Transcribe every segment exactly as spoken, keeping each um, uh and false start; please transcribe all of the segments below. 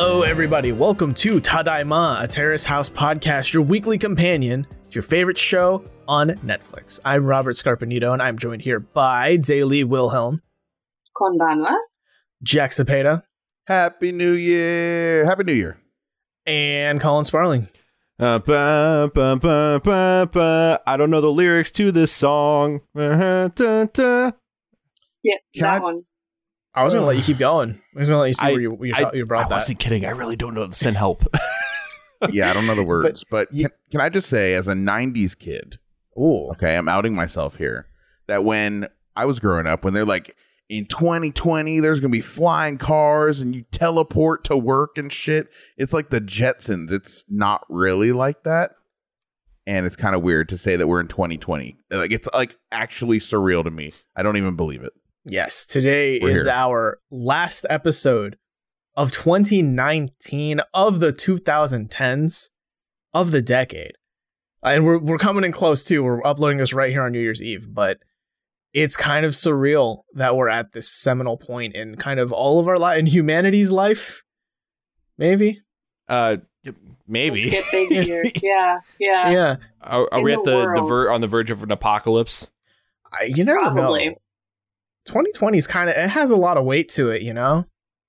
Hello, everybody. Welcome to Tadaima, a Terrace House podcast, your weekly companion to your favorite show on Netflix. I'm Robert Scarpanito, and I'm joined here by Daily Wilhelm, Konbanwa, Jack Cepeda, Happy New Year, Happy New Year, and Colin Sparling. Uh, ba, ba, ba, ba, ba. I don't know the lyrics to this song. Uh, da, da. Yeah, Can that I- one. I was going to let you keep going. I was going to let you see I- where you, where you, I, thought you brought I that. wasn't kidding. I really don't know. Send help. Yeah, I don't know the words, but, But- can, can I just say, as a nineties kid, Ooh. okay, I'm outing myself here, that when I was growing up, when they're like, in twenty twenty, there's going to be flying cars and you teleport to work and shit, it's like the Jetsons. It's not really like that. And it's kind of weird to say that we're in twenty twenty. Like, it's like actually surreal to me. I don't even believe it. Yes, today We're is here. our last episode of twenty nineteen, of the twenty tens, of the decade. And we're we're coming in close too. We're uploading this right here on New Year's Eve, but it's kind of surreal that we're at this seminal point in kind of all of our life, in humanity's life. Maybe. Uh, maybe. Let's get big here. Yeah, yeah. Yeah. Are, are In we the at the, the world. ver- on the verge of an apocalypse? I, you never Probably. know. twenty twenty is kind of, it has a lot of weight to it, you know?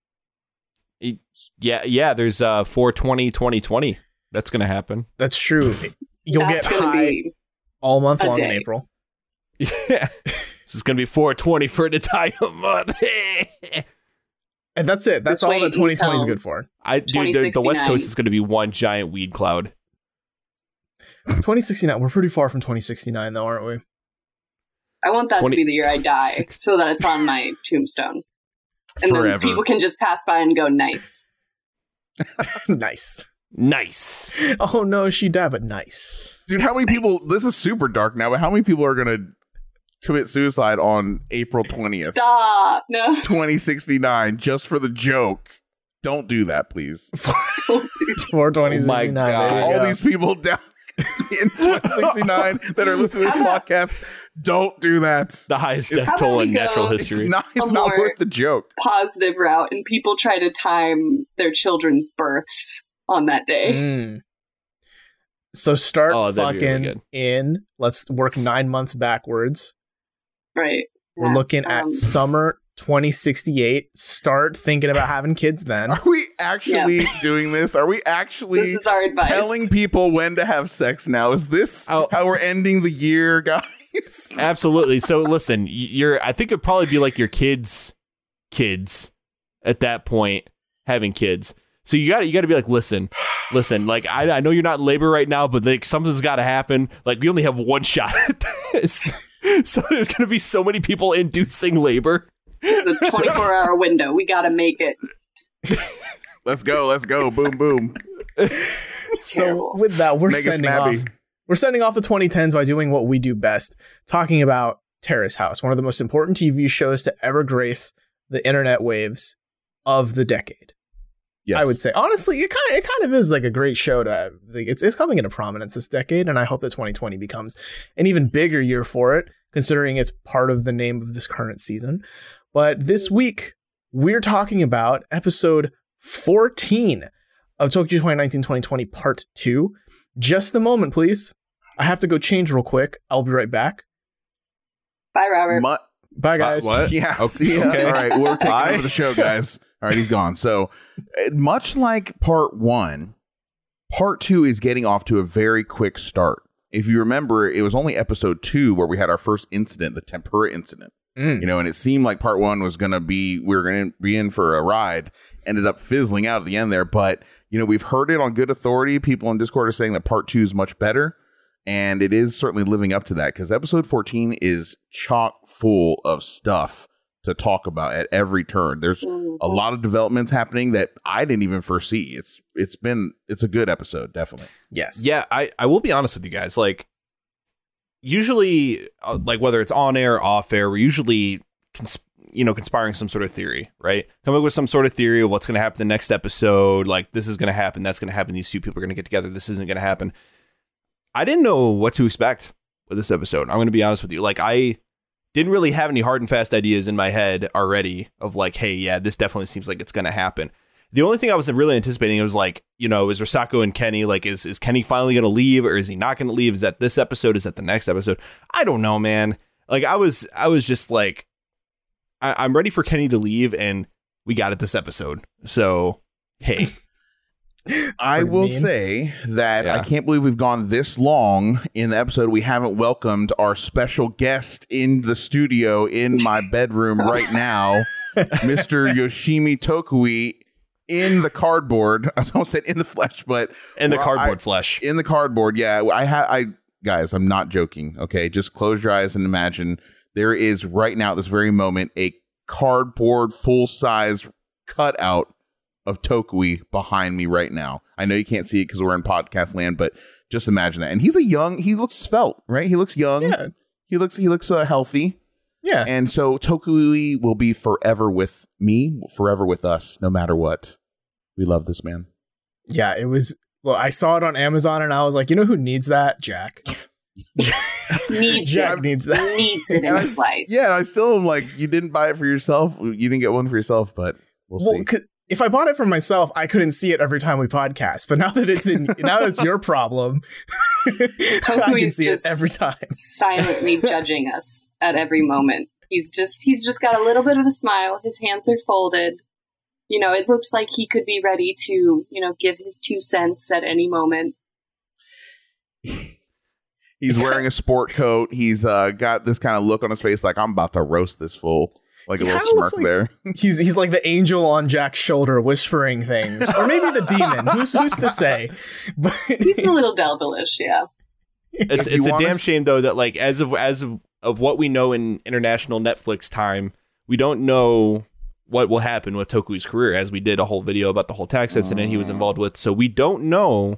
It- yeah, yeah. There's uh four twenty twenty twenty. That's gonna happen. That's true. You'll That's get gonna high be all month a long in day. April. Yeah. This is gonna be four twenty for an entire month. And that's it. That's Just all wait that twenty twenty is until- good for. I dude, the, the West twenty sixty-nine. Coast is gonna be one giant weed cloud. twenty sixty-nine. We're pretty far from twenty sixty-nine, though, aren't we? I want that twenty to be the year I die, six- so that it's on my tombstone, and Forever. then people can just pass by and go, "Nice." Nice. Nice. Oh no, she died, but nice. Dude, how many people, this is super dark now, but how many people are going to commit suicide on April twentieth, Stop. No. twenty sixty-nine, just for the joke? Don't do that, please. Don't do For twenty Oh my sixty-nine. God. There you All go. these people down in twenty sixty-nine that are listening to this podcast, don't do that. The highest It's- death How about toll we in go- natural It's history. It's not, it's A not more- worth the joke. positive route, and people try to time their children's births on that day. Mm. So start Oh, that'd be really fucking good. in. Let's work nine months backwards. Right. We're Yeah. looking at Um, summer twenty sixty-eight. Start thinking about having kids then. Are we actually doing this? Are we actually This is our advice. telling people when to have sex now? Is this Oh. how we're ending the year, guys? Absolutely. So listen, y- you're I think it'd probably be like your kids kids at that point having kids. So you got to you got to be like, listen, listen, like I, I know you're not in labor right now, but like something's got to happen. Like we only have one shot at this. So there's going to be so many people inducing labor. It's a twenty-four hour window. We got to make it. Let's go. Let's go. Boom, boom. It's So terrible. with that, we're Make it sending snappy. off. We're sending off the twenty tens by doing what we do best, talking about Terrace House, one of the most important T V shows to ever grace the internet waves of the decade. Yes. I would say, honestly, it kind of it kind of is like a great show to. Like, it's it's coming into prominence this decade, and I hope that twenty twenty becomes an even bigger year for it, considering it's part of the name of this current season. But this week, we're talking about episode fourteen of Tokyo twenty nineteen twenty twenty Part Two. Just a moment, please. I have to go change real quick. I'll be right back. Bye, Robert. Mu- Bye, guys. what? Yeah. Okay. See ya. Okay. All right. We're taking Bye. over the show, guys. All right. He's gone. So, uh, much like part one, part two is getting off to a very quick start. If you remember, it was only episode two where we had our first incident, the tempura incident. Mm. You know, and it seemed like part one was going to be, we were going to be in for a ride, ended up fizzling out at the end there. But, you know, we've heard it on good authority. People in Discord are saying that part two is much better. And it is certainly living up to that, because episode fourteen is chock full of stuff to talk about at every turn. There's Mhm. a lot of developments happening that I didn't even foresee. It's it's been it's a good episode, definitely. Yes. Yeah, I, I will be honest with you guys. Like, usually, uh, like whether it's on air or off air, we're usually, cons- you know, conspiring some sort of theory, right? Come up with some sort of theory of what's going to happen the next episode. Like, this is going to happen. That's going to happen. These two people are going to get together. This isn't going to happen. I didn't know what to expect with this episode. I'm going to be honest with you. Like, I didn't really have any hard and fast ideas in my head already of like, hey, yeah, this definitely seems like it's going to happen. The only thing I was really anticipating was like, you know, is Risako and Kenny, like, is, is Kenny finally going to leave or is he not going to leave? Is that this episode? Is that the next episode? I don't know, man. Like, I was, I was just like, I, I'm ready for Kenny to leave and we got it this episode. So, hey. I will mean. say that Yeah. I can't believe we've gone this long in the episode. We haven't welcomed our special guest in the studio in my bedroom right now, Mister Yoshimi Tokui, in the cardboard. I almost said in the flesh, but And the well, cardboard I- flesh. in the cardboard. Yeah, I had. I guys, I'm not joking. Okay, just close your eyes and imagine there is right now at this very moment a cardboard full size cutout of Tokui behind me right now. I know you can't see it because we're in podcast land, but just imagine that. And he's a young, he looks svelte, right? He looks young. Yeah. He looks, he looks uh, healthy. Yeah. And so Tokui will be forever with me, forever with us, no matter what. We love this man. Yeah, it was. Well, I saw it on Amazon and I was like, you know who needs that? Jack. Needs Jack it. needs that. Needs it in And I his s- life. Yeah, and I still am like, you didn't buy it for yourself. You didn't get one for yourself, but we'll, Well, see. 'cause if I bought it for myself, I couldn't see it every time we podcast. But now that it's in, now that's your problem. I can Tokui's see it just- every time. Silently judging us at every moment. He's just he's just got a little bit of a smile. His hands are folded. You know, it looks like he could be ready to, you know, give his two cents at any moment. He's wearing a sport coat. He's uh, got this kind of look on his face like, I'm about to roast this fool. Like a He little kinda looks smirk like- there. He's he's like the angel on Jack's shoulder whispering things, or maybe the demon. Who's who's to say? But He's a little devilish, yeah. It's If you it's a wanna damn s- shame though that like as of as of, of what we know in international Netflix time, we don't know what will happen with Tokui's career, as we did a whole video about the whole tax incident he was involved with. So we don't know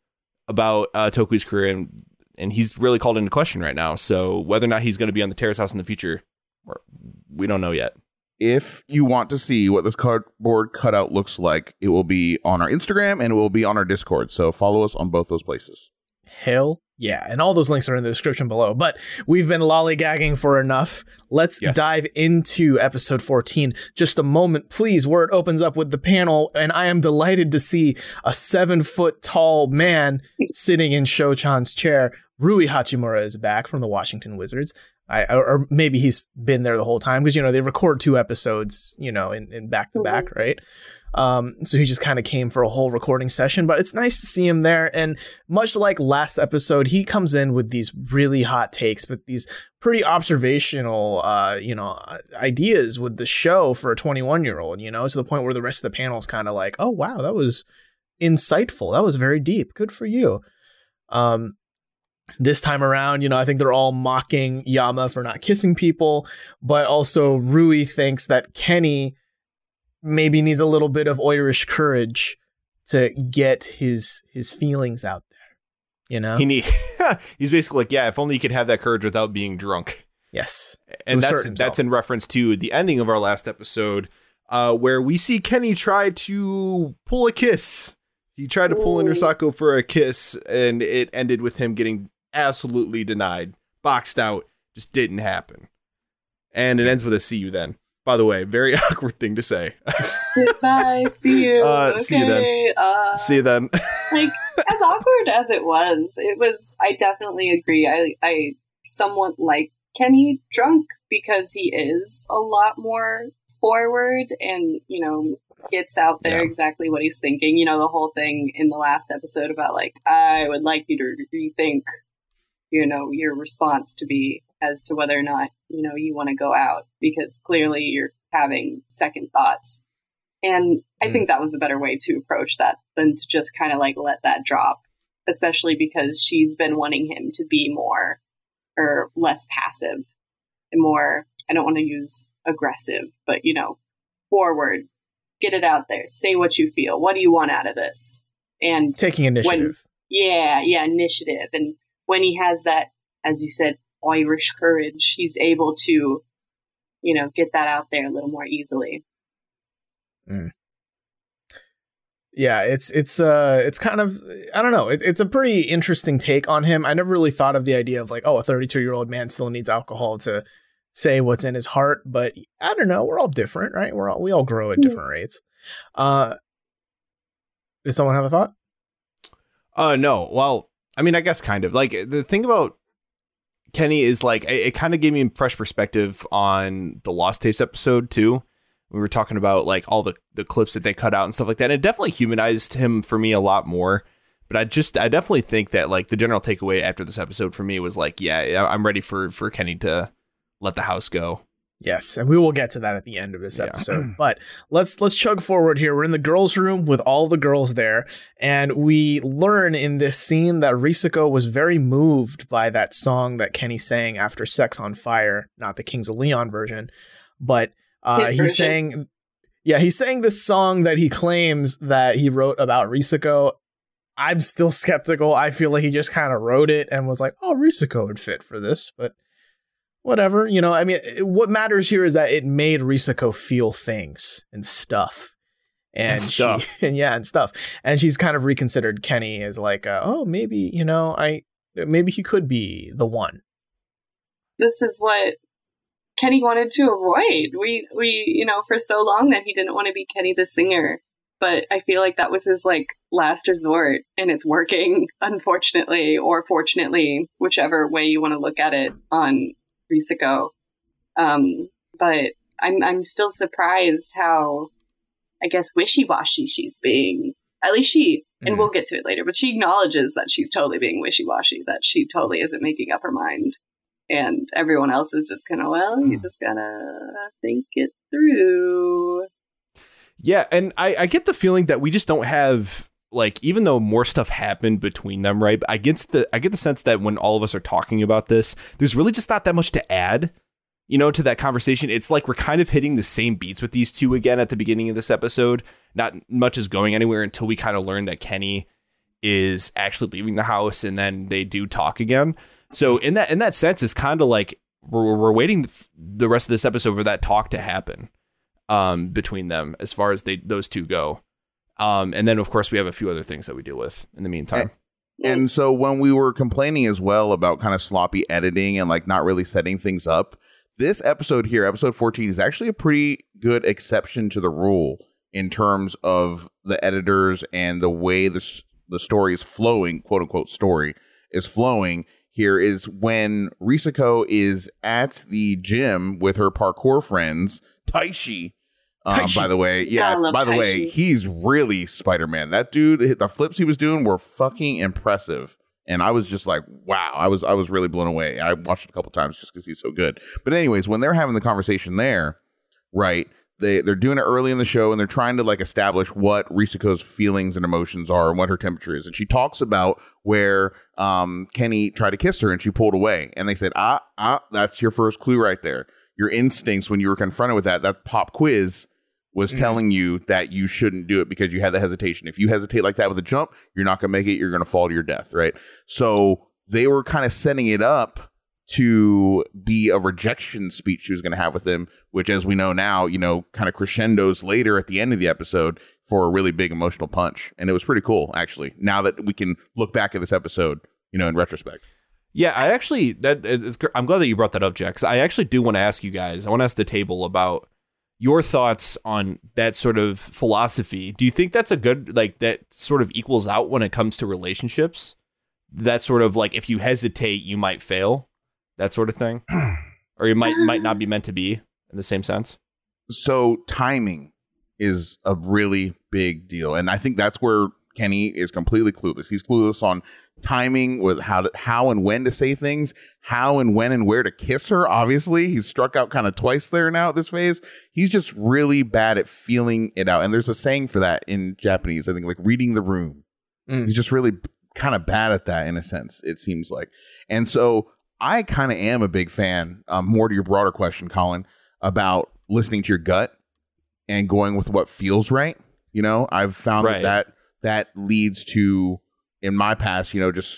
about uh, Tokui's career, and and he's really called into question right now. So whether or not he's going to be on the Terrace House in the future, we're- we don't know yet. If you want to see what this cardboard cutout looks like, it will be on our Instagram and it will be on our Discord. So follow us on both those places. hell yeah, and all those links are in the description below. But we've been lollygagging for enough. Let's Yes. dive into episode fourteen. Just a moment, please, where it opens up with the panel, and I am delighted to see a seven foot tall man sitting in Sho-chan's chair. Rui Hachimura is back from the Washington Wizards. I, or maybe he's been there the whole time because, you know, they record two episodes, you know, in, in back to back, right? Um, so he just kind of came for a whole recording session, but it's nice to see him there. And much like last episode, he comes in with these really hot takes, but these pretty observational, uh, you know, ideas with the show for a twenty-one year old, you know, to the point where the rest of the panel is kind of like, oh, wow, that was insightful. That was very deep. Good for you. Um, This time around, you know, I think they're all mocking Yama for not kissing people, but also Rui thinks that Kenny maybe needs a little bit of Irish courage to get his his feelings out there, you know? He need he's basically like, yeah, if only you could have that courage without being drunk. Yes. And To that's assert himself. that's in reference to the ending of our last episode, uh, where we see Kenny try to pull a kiss. He tried to pull in Ooh. Risako for a kiss, and it ended with him getting absolutely denied, boxed out, just didn't happen. And it ends with a see you then. By the way, very awkward thing to say. Goodbye, see you. Uh, okay. see you then. Uh, See you then. like as awkward as it was, it was. I definitely agree. I I somewhat like Kenny drunk because he is a lot more forward and, you know, gets out there Yeah. exactly what he's thinking. You know, the whole thing in the last episode about like, I would like you to rethink, you know, your response to be as to whether or not, you know, you want to go out because clearly you're having second thoughts. And I Mm. think that was a better way to approach that than to just kind of like let that drop, especially because she's been wanting him to be more or less passive and more, I don't want to use aggressive, but, you know, forward, get it out there, say what you feel. What do you want out of this? And Taking initiative. yeah, yeah, initiative. And when he has that, as you said, Irish courage, he's able to, you know, get that out there a little more easily. Yeah, it's it's uh it's kind of, I don't know, it, it's a pretty interesting take on him. I never really thought of the idea of like, oh, a thirty-two year old man still needs alcohol to say what's in his heart, but I don't know, we're all different, right? We're all we all grow at different rates. Uh Did someone have a thought? Uh, no. Well, I mean, I guess kind of. Like, the thing about Kenny is, like, it, it kind of gave me a fresh perspective on the Lost Tapes episode, too. We were talking about, like, all the, the clips that they cut out and stuff like that. And it definitely humanized him for me a lot more. But I just, I definitely think that, like, the general takeaway after this episode for me was, like, yeah, I'm ready for, for Kenny to let the house go. Yes, and we will get to that at the end of this Yeah. episode. But let's let's chug forward here. We're in the girls' room with all the girls there, and we learn in this scene that Risako was very moved by that song that Kenny sang after Sex on Fire, not the Kings of Leon version, but uh, His he's version. saying, yeah, he's saying this song that he claims that he wrote about Risako. I'm still skeptical. I feel like he just kind of wrote it and was like, oh, Risako would fit for this, but whatever, you know, I mean, it, what matters here is that it made Risako feel things and stuff. And, And she, stuff. and yeah, and stuff. And she's kind of reconsidered Kenny as like, uh, oh, maybe, you know, I, maybe he could be the one. This is what Kenny wanted to avoid. We, we, you know, for so long that he didn't want to be Kenny the singer. But I feel like that was his, like, last resort, and it's working, unfortunately, or fortunately, whichever way you want to look at it on Risako. Um, but I'm I'm still surprised how, I guess, wishy-washy she's being. At least she, and Mm. we'll get to it later, but she acknowledges that she's totally being wishy-washy, that she totally isn't making up her mind. And everyone else is just kind of, well, you just gotta think it through. Yeah, and I, I get the feeling that we just don't have, like, even though more stuff happened between them, right? I get the I get the sense that when all of us are talking about this, there's really just not that much to add, you know, to that conversation. It's like we're kind of hitting the same beats with these two again at the beginning of this episode. Not much is going anywhere until we kind of learn that Kenny is actually leaving the house, and then they do talk again. So in that in that sense, it's kind of like we're we're waiting the rest of this episode for that talk to happen. Um, between them, as far as they those two go, um, and then of course we have a few other things that we deal with in the meantime. And so when we were complaining as well about kind of sloppy editing and like not really setting things up, this episode here, episode fourteen, is actually a pretty good exception to the rule in terms of the editors and the way the the story is flowing, quote unquote story is flowing. Here is when Risako is at the gym with her parkour friends, Taishi. Um, Taishi. by the way, yeah. I love By the way, Taishi. he's really Spider-Man. That dude, the flips he was doing were fucking impressive, and I was just like, wow. I was I was really blown away. I watched it a couple times just because he's so good. But anyways, when they're having the conversation there, right? They they're doing it early in the show, and they're trying to like establish what Risako's feelings and emotions are and what her temperature is. And she talks about where um, Kenny tried to kiss her and she pulled away, and they said, ah ah, that's your first clue right there. Your instincts when you were confronted with that, that pop quiz was Mhm. telling you that you shouldn't do it because you had the hesitation. If you hesitate like that with a jump, you're not going to make it. You're going to fall to your death, right? So they were kind of setting it up to be a rejection speech she was going to have with him, which, as we know now, you know, kind of crescendos later at the end of the episode for a really big emotional punch. And it was pretty cool, actually, now that we can look back at this episode, you know, in retrospect. Yeah, I actually that it's, I'm glad that you brought that up, Jack. 'Cause I actually do want to ask you guys. I want to ask the table about your thoughts on that sort of philosophy. Do you think that's a good, like, that sort of equals out when it comes to relationships? That sort of like, if you hesitate, you might fail, that sort of thing, or you might might not be meant to be in the same sense. So timing is a really big deal, and I think that's where Kenny is completely clueless. He's clueless on timing with how to, how and when to say things, how and when and where to kiss her. Obviously, he's struck out kind of twice there now at this phase. He's just really bad at feeling it out. And there's a saying for that in Japanese, I think, like reading the room. Mm. He's just really kind of bad at that in a sense, it seems like. And so I kind of am a big fan, um, more to your broader question, Colin, about listening to your gut and going with what feels right. You know, I've found Right. that, that that leads to, in my past, you know, just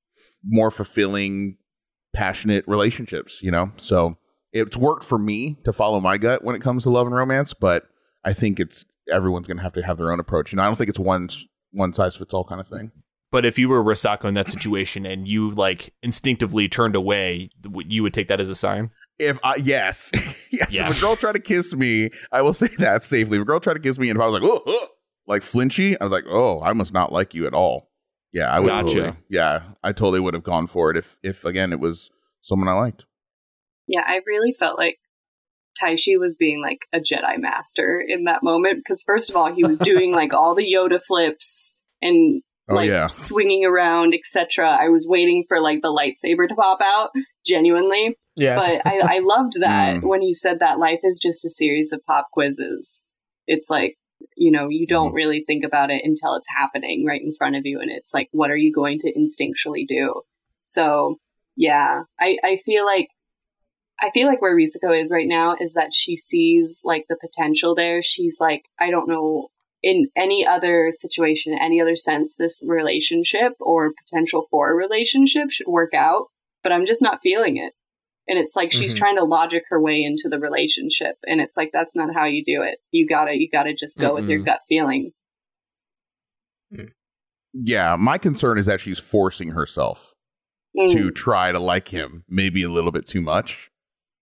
more fulfilling, passionate relationships, you know? So it's worked for me to follow my gut when it comes to love and romance, but I think it's everyone's going to have to have their own approach. You know, I don't think it's one one size fits all kind of thing. But if you were Risako in that situation and you like instinctively turned away, you would take that as a sign. If I, yes, yes, Yeah. if a girl tried to kiss me, I will say that safely. If a girl tried to kiss me and if I was like, oh, oh, like flinchy, I was like, oh, I must not like you at all. Yeah, I would. Gotcha. Totally, yeah, I totally would have gone for it if, if again, it was someone I liked. Yeah, I really felt like Taishi was being like a Jedi master in that moment because first of all, he was doing like all the Yoda flips and Oh, like yeah. swinging around, et cetera. I was waiting for like the lightsaber to pop out, genuinely. Yeah. But I, I loved that Mm. when he said that life is just a series of pop quizzes. It's like, you know, you don't Mm. really think about it until it's happening right in front of you. And it's like, what are you going to instinctually do? So, yeah, I, I feel like I feel like where Risako is right now is that she sees like the potential there. She's like, I don't know, in any other situation, any other sense, this relationship or potential for a relationship should work out, but I'm just not feeling it. And it's like she's Mhm. trying to logic her way into the relationship, and it's like that's not how you do it. You gotta, you gotta just go with your Mm-mm. gut feeling. Yeah, my concern is that she's forcing herself Mm. to try to like him, maybe a little bit too much.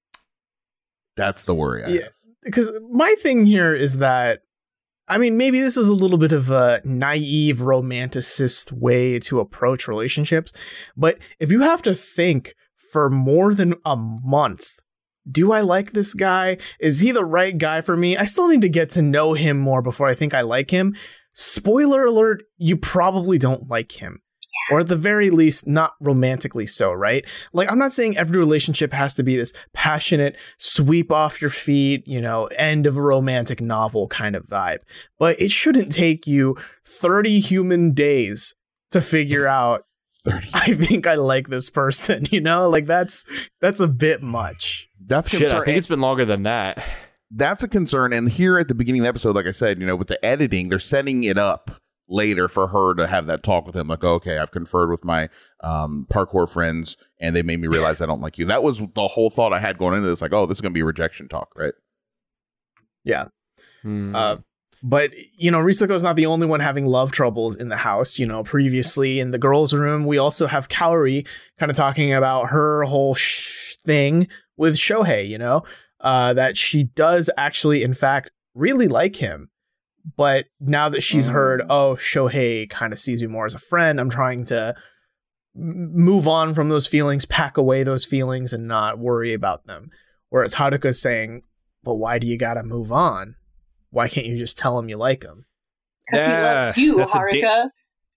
That's the worry. I Yeah. have. Because my thing here is that, I mean, maybe this is a little bit of a naive romanticist way to approach relationships, but if you have to think for more than a month, do I like this guy? Is he the right guy for me? I still need to get to know him more before I think I like him. Spoiler alert, you probably don't like him. Or at the very least, not romantically so, right? Like, I'm not saying every relationship has to be this passionate, sweep off your feet, you know, end of a romantic novel kind of vibe. But it shouldn't take you thirty human days to figure out, thirty. I think I like this person, you know? Like, that's that's a bit much. That's a Shit, concern. I think it's been longer than that. That's a concern. And here at the beginning of the episode, like I said, you know, with the editing, they're setting it up later for her to have that talk with him. Like, okay, I've conferred with my um, parkour friends and they made me realize I don't like you. That was the whole thought I had going into this. Like, oh, this is going to be a rejection talk, right? Yeah. Hmm. Uh, but, you know, Risako's not the only one having love troubles in the house. You know, previously in the girls' room, we also have Kaori kind of talking about her whole sh- thing with Shohei, you know, uh, that she does actually, in fact, really like him. But now that she's heard, oh, Shohei kind of sees me more as a friend, I'm trying to m- move on from those feelings, pack away those feelings, and not worry about them. Whereas Haruka's saying, well, why do you gotta move on? Why can't you just tell him you like him? Because he Yeah, loves you, that's a Haruka. da-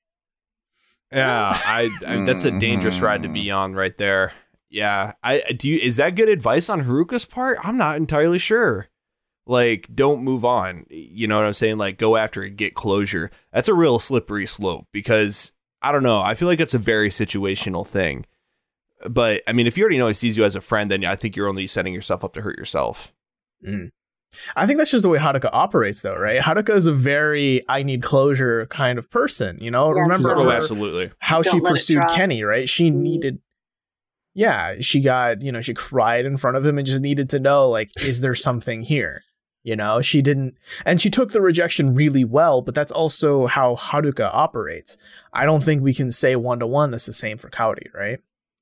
Yeah, I, I that's a dangerous ride to be on right there. Yeah, I do. You, is that good advice on Haruka's part? I'm not entirely sure. Like, don't move on. You know what I'm saying? Like, go after it, get closure. That's a real slippery slope because I don't know. I feel like it's a very situational thing. But I mean, if you already know he sees you as a friend, then I think you're only setting yourself up to hurt yourself. Mm. I think that's just the way Haruka operates, though, right? Haruka is a very I need closure kind of person. You know, Yeah, remember sure. Oh, her- absolutely. how Don't she let it pursued drop. Kenny, right? She Mhm. needed, yeah, she got, you know, she cried in front of him and just needed to know, like, is there something here? You know, she didn't, and she took the rejection really well, but that's also how Haruka operates. I don't think we can say one to one that's the same for Kaori, right?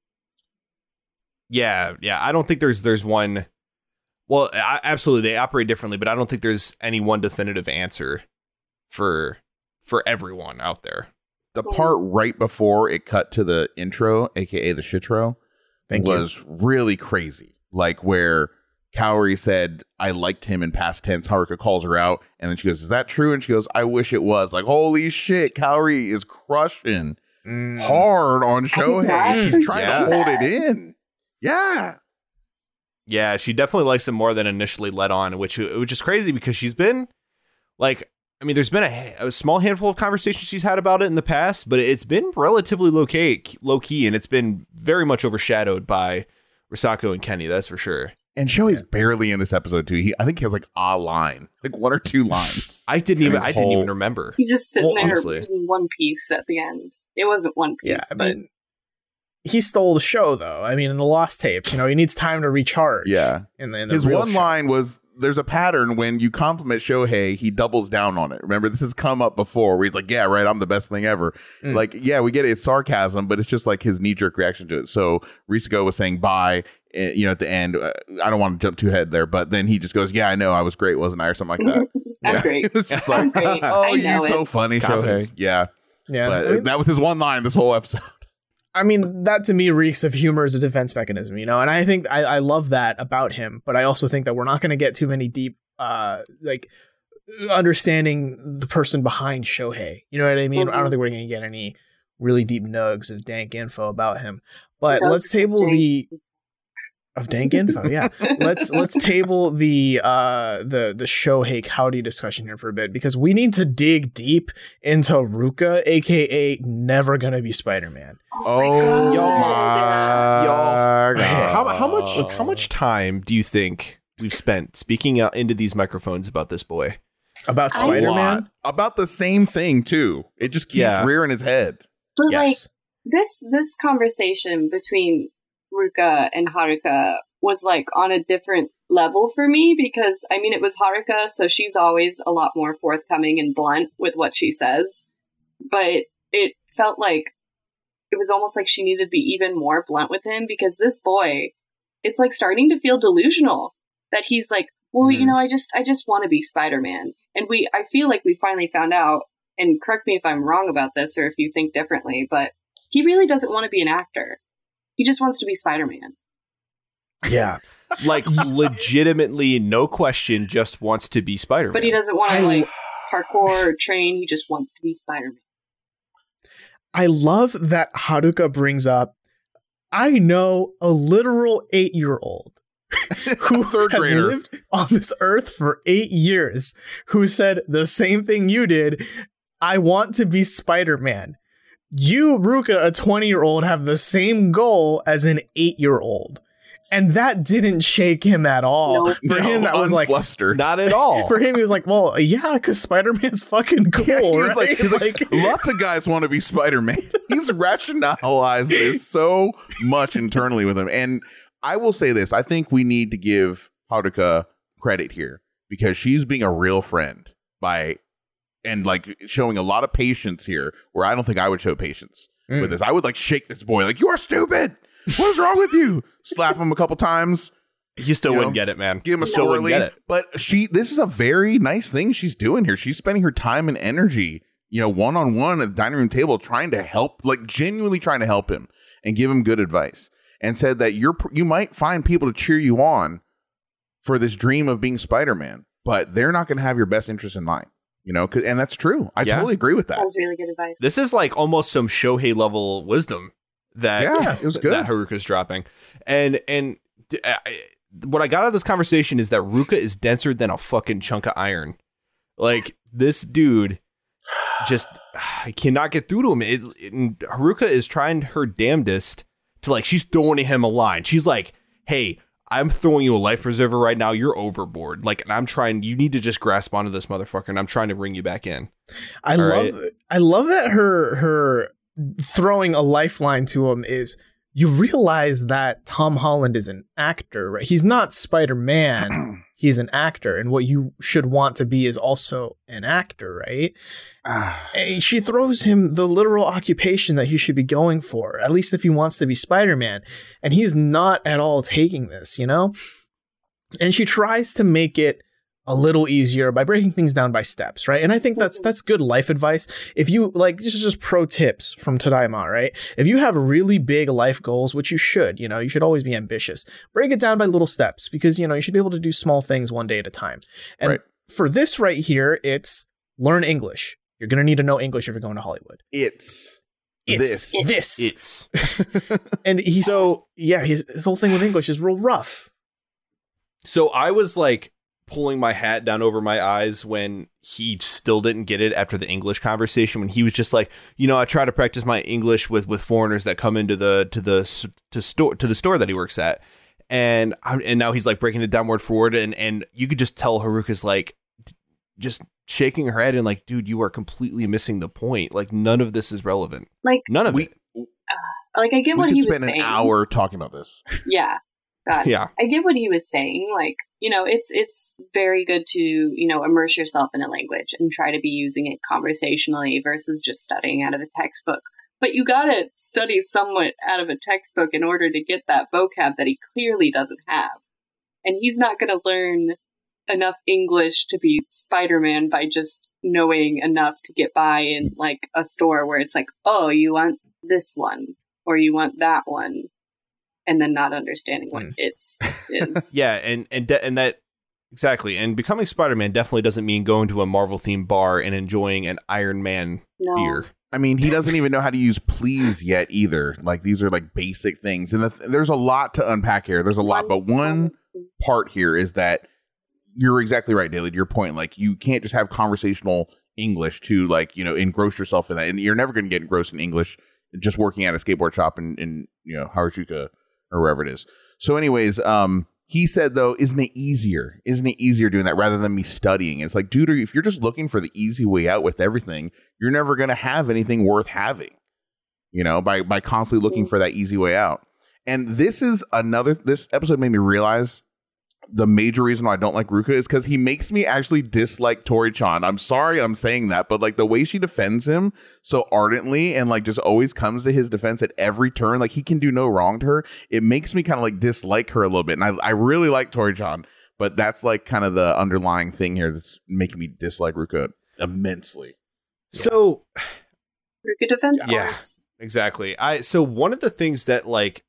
Yeah, yeah. I don't think there's there's one. Well, I, absolutely, they operate differently, but I don't think there's any one definitive answer for for everyone out there. The part right before it cut to the intro, aka the shitro, Thank you. was really crazy. Like where Kaori said, I liked him in past tense. Haruka calls her out, and then she goes, is that true? And she goes, I wish it was. Like, holy shit, Kaori is crushing Mm. hard on I Shohei. forgot She's to trying say to hold that. it in. Yeah. Yeah, she definitely likes him more than initially let on, which which is crazy because she's been like, I mean, there's been a, a small handful of conversations she's had about it in the past, but it's been relatively low key, low key, and it's been very much overshadowed by Risako and Kenny. That's for sure. And Shohei's barely in this episode too. He, I think he has like a line, like one or two lines. I didn't And even his I didn't even whole- remember. He's just sitting Well, there honestly. in one piece at the end. It wasn't one piece, Yeah, I but mean, he stole the show, though. I mean, in the lost tapes, you know, he needs time to recharge. Yeah. In the, in the His real one show. line was, there's a pattern when you compliment Shohei, he doubles down on it. Remember, this has come up before where he's like, yeah, right, I'm the best thing ever. Mm. Like, yeah, we get it. It's sarcasm, but it's just like his knee-jerk reaction to it. So Risako was saying bye, eh, you know, at the end. Uh, I don't want to jump too ahead there, but then he just goes, yeah, I know, I was great, wasn't I? Or something like that. I'm Yeah. great. It's just I'm like, great. oh, I know you're so it. funny, It's confidence. Shohei. Yeah. Yeah, But I mean, that was his one line this whole episode. I mean, that to me reeks of humor as a defense mechanism, you know, and I think I, I love that about him, but I also think that we're not going to get too many deep, uh, like understanding the person behind Shohei. You know what I mean? Mhm. I don't think we're going to get any really deep nugs of dank info about him. But Nugs let's of table dank. the of dank info. Yeah, let's let's table the uh the the Shohei Howdy discussion here for a bit because we need to dig deep into Ruka, aka never gonna be Spider-Man. Oh, God. my Y'all. God. How, how much how much time do you think we've spent speaking out into these microphones about this boy? About I- Spider-Man? Lot. About the same thing, too. It just keeps Yeah. rearing its head. But like Yes. this this conversation between Ruka and Haruka was like on a different level for me because I mean it was Haruka, so she's always a lot more forthcoming and blunt with what she says. But it felt like it was almost like she needed to be even more blunt with him because this boy, it's like starting to feel delusional that he's like, well, you Mhm. know, I just I just want to be Spider-Man. And we I feel like we finally found out, and correct me if I'm wrong about this or if you think differently, but he really doesn't want to be an actor. He just wants to be Spider-Man. Yeah. Like legitimately, no question, just wants to be Spider-Man. But he doesn't want I- to like parkour or train. He just wants to be Spider-Man. I love that Haruka brings up, I know a literal eight-year-old who Third has grader. lived on this earth for eight years who said the same thing you did. I want to be Spider-Man. You, Ruka, a twenty-year-old, have the same goal as an eight-year-old. And that didn't shake him at all. Nope. For him, that was like, flustered. Not at all. for him, he was like, well, yeah, because Spider-Man's fucking cool, Yeah, he was right? like, he's like, lots of guys want to be Spider-Man. He's rationalized this so much internally with him. And I will say this. I think we need to give Haruka credit here because she's being a real friend by and like showing a lot of patience here where I don't think I would show patience Mm. with this. I would like shake this boy like, you are stupid. What is wrong with you? Slap him a couple times. You still You wouldn't know, get it, man. Give him a You still wouldn't swirly. get it. But she, this is a very nice thing she's doing here. She's spending her time and energy, you know, one on one at the dining room table, trying to help, like genuinely trying to help him and give him good advice. And said that you're, you might find people to cheer you on for this dream of being Spider-Man, but they're not going to have your best interest in mind, you know. 'Cause, and that's true. I Yeah. totally agree with That that. was really good advice. This is like almost some Shohei level wisdom that Yeah, it was good. that Haruka's dropping. And and d- I- what I got out of this conversation is that Ruka is denser than a fucking chunk of iron. Like this dude just I cannot get through to him. It, it- and Haruka is trying her damnedest to like she's throwing him a line. She's like, "Hey, I'm throwing you a life preserver right now. You're overboard. Like, and I'm trying. You need to just grasp onto this motherfucker, and I'm trying to bring you back in." I All love I love that her her throwing a lifeline to him is you realize that Tom Holland is an actor, right? He's not Spider-Man. He's an actor, and what you should want to be is also an actor, right? And she throws him the literal occupation that he should be going for, at least if he wants to be Spider-Man. And he's not at all taking this, you know? And she tries to make it a little easier by breaking things down by steps, right? And I think that's that's good life advice. If you like, this is just pro tips from Tadaima, right? If you have really big life goals, which you should, you know, you should always be ambitious. Break it down by little steps because, you know, you should be able to do small things one day at a time. And Right. for this right here, it's learn English. You're going to need to know English if you're going to Hollywood. It's It's this. this. It's and he's so yeah, his, his whole thing with English is real rough. So I was like pulling my hat down over my eyes when he still didn't get it after the English conversation, when he was just like, you know, I try to practice my English with with foreigners that come into the to the s- to store to the store that he works at. And I, and now he's like breaking it down word for word, and and you could just tell Haruka's like d- just shaking her head and like, dude, you are completely missing the point. Like none of this is relevant. Like None of We, it. like I get we what could he was spend saying. an hour talking about this. Yeah. God. Yeah. I get what he was saying. Like, you know, it's it's very good to, you know, immerse yourself in a language and try to be using it conversationally versus just studying out of a textbook. But you gotta study somewhat out of a textbook in order to get that vocab that he clearly doesn't have. And he's not gonna learn enough English to be Spider-Man by just knowing enough to get by in like a store where it's like, oh, you want this one or you want that one, and then not understanding what Mm. it's is. Yeah, and and de- and that exactly. And becoming Spider-Man definitely doesn't mean going to a Marvel themed bar and enjoying an Iron Man No. beer. I mean, he doesn't even know how to use please yet either. Like, these are like basic things. And the th- there's a lot to unpack here. There's a lot. But one part here is that you're exactly right, Daly, to your point. Like, you can't just have conversational English to, like, you know, engross yourself in that. And you're never going to get engrossed in English just working at a skateboard shop in, in you know, Harajuku or wherever it is. So anyways, um, he said, though, isn't it easier? Isn't it easier doing that rather than me studying? It's like, dude, if you're just looking for the easy way out with everything, you're never going to have anything worth having, you know, by, by constantly looking for that easy way out. And this is another, this episode made me realize the major reason why I don't like Ruka is because he makes me actually dislike Tori-chan. I'm sorry I'm saying that, but like the way she defends him so ardently and like just always comes to his defense at every turn, like he can do no wrong to her. It makes me kind of like dislike her a little bit. And I, I really like Tori-chan, but that's like kind of the underlying thing here that's making me dislike Ruka immensely. So Ruka Defense Yeah. Force. exactly. I so one of the things that like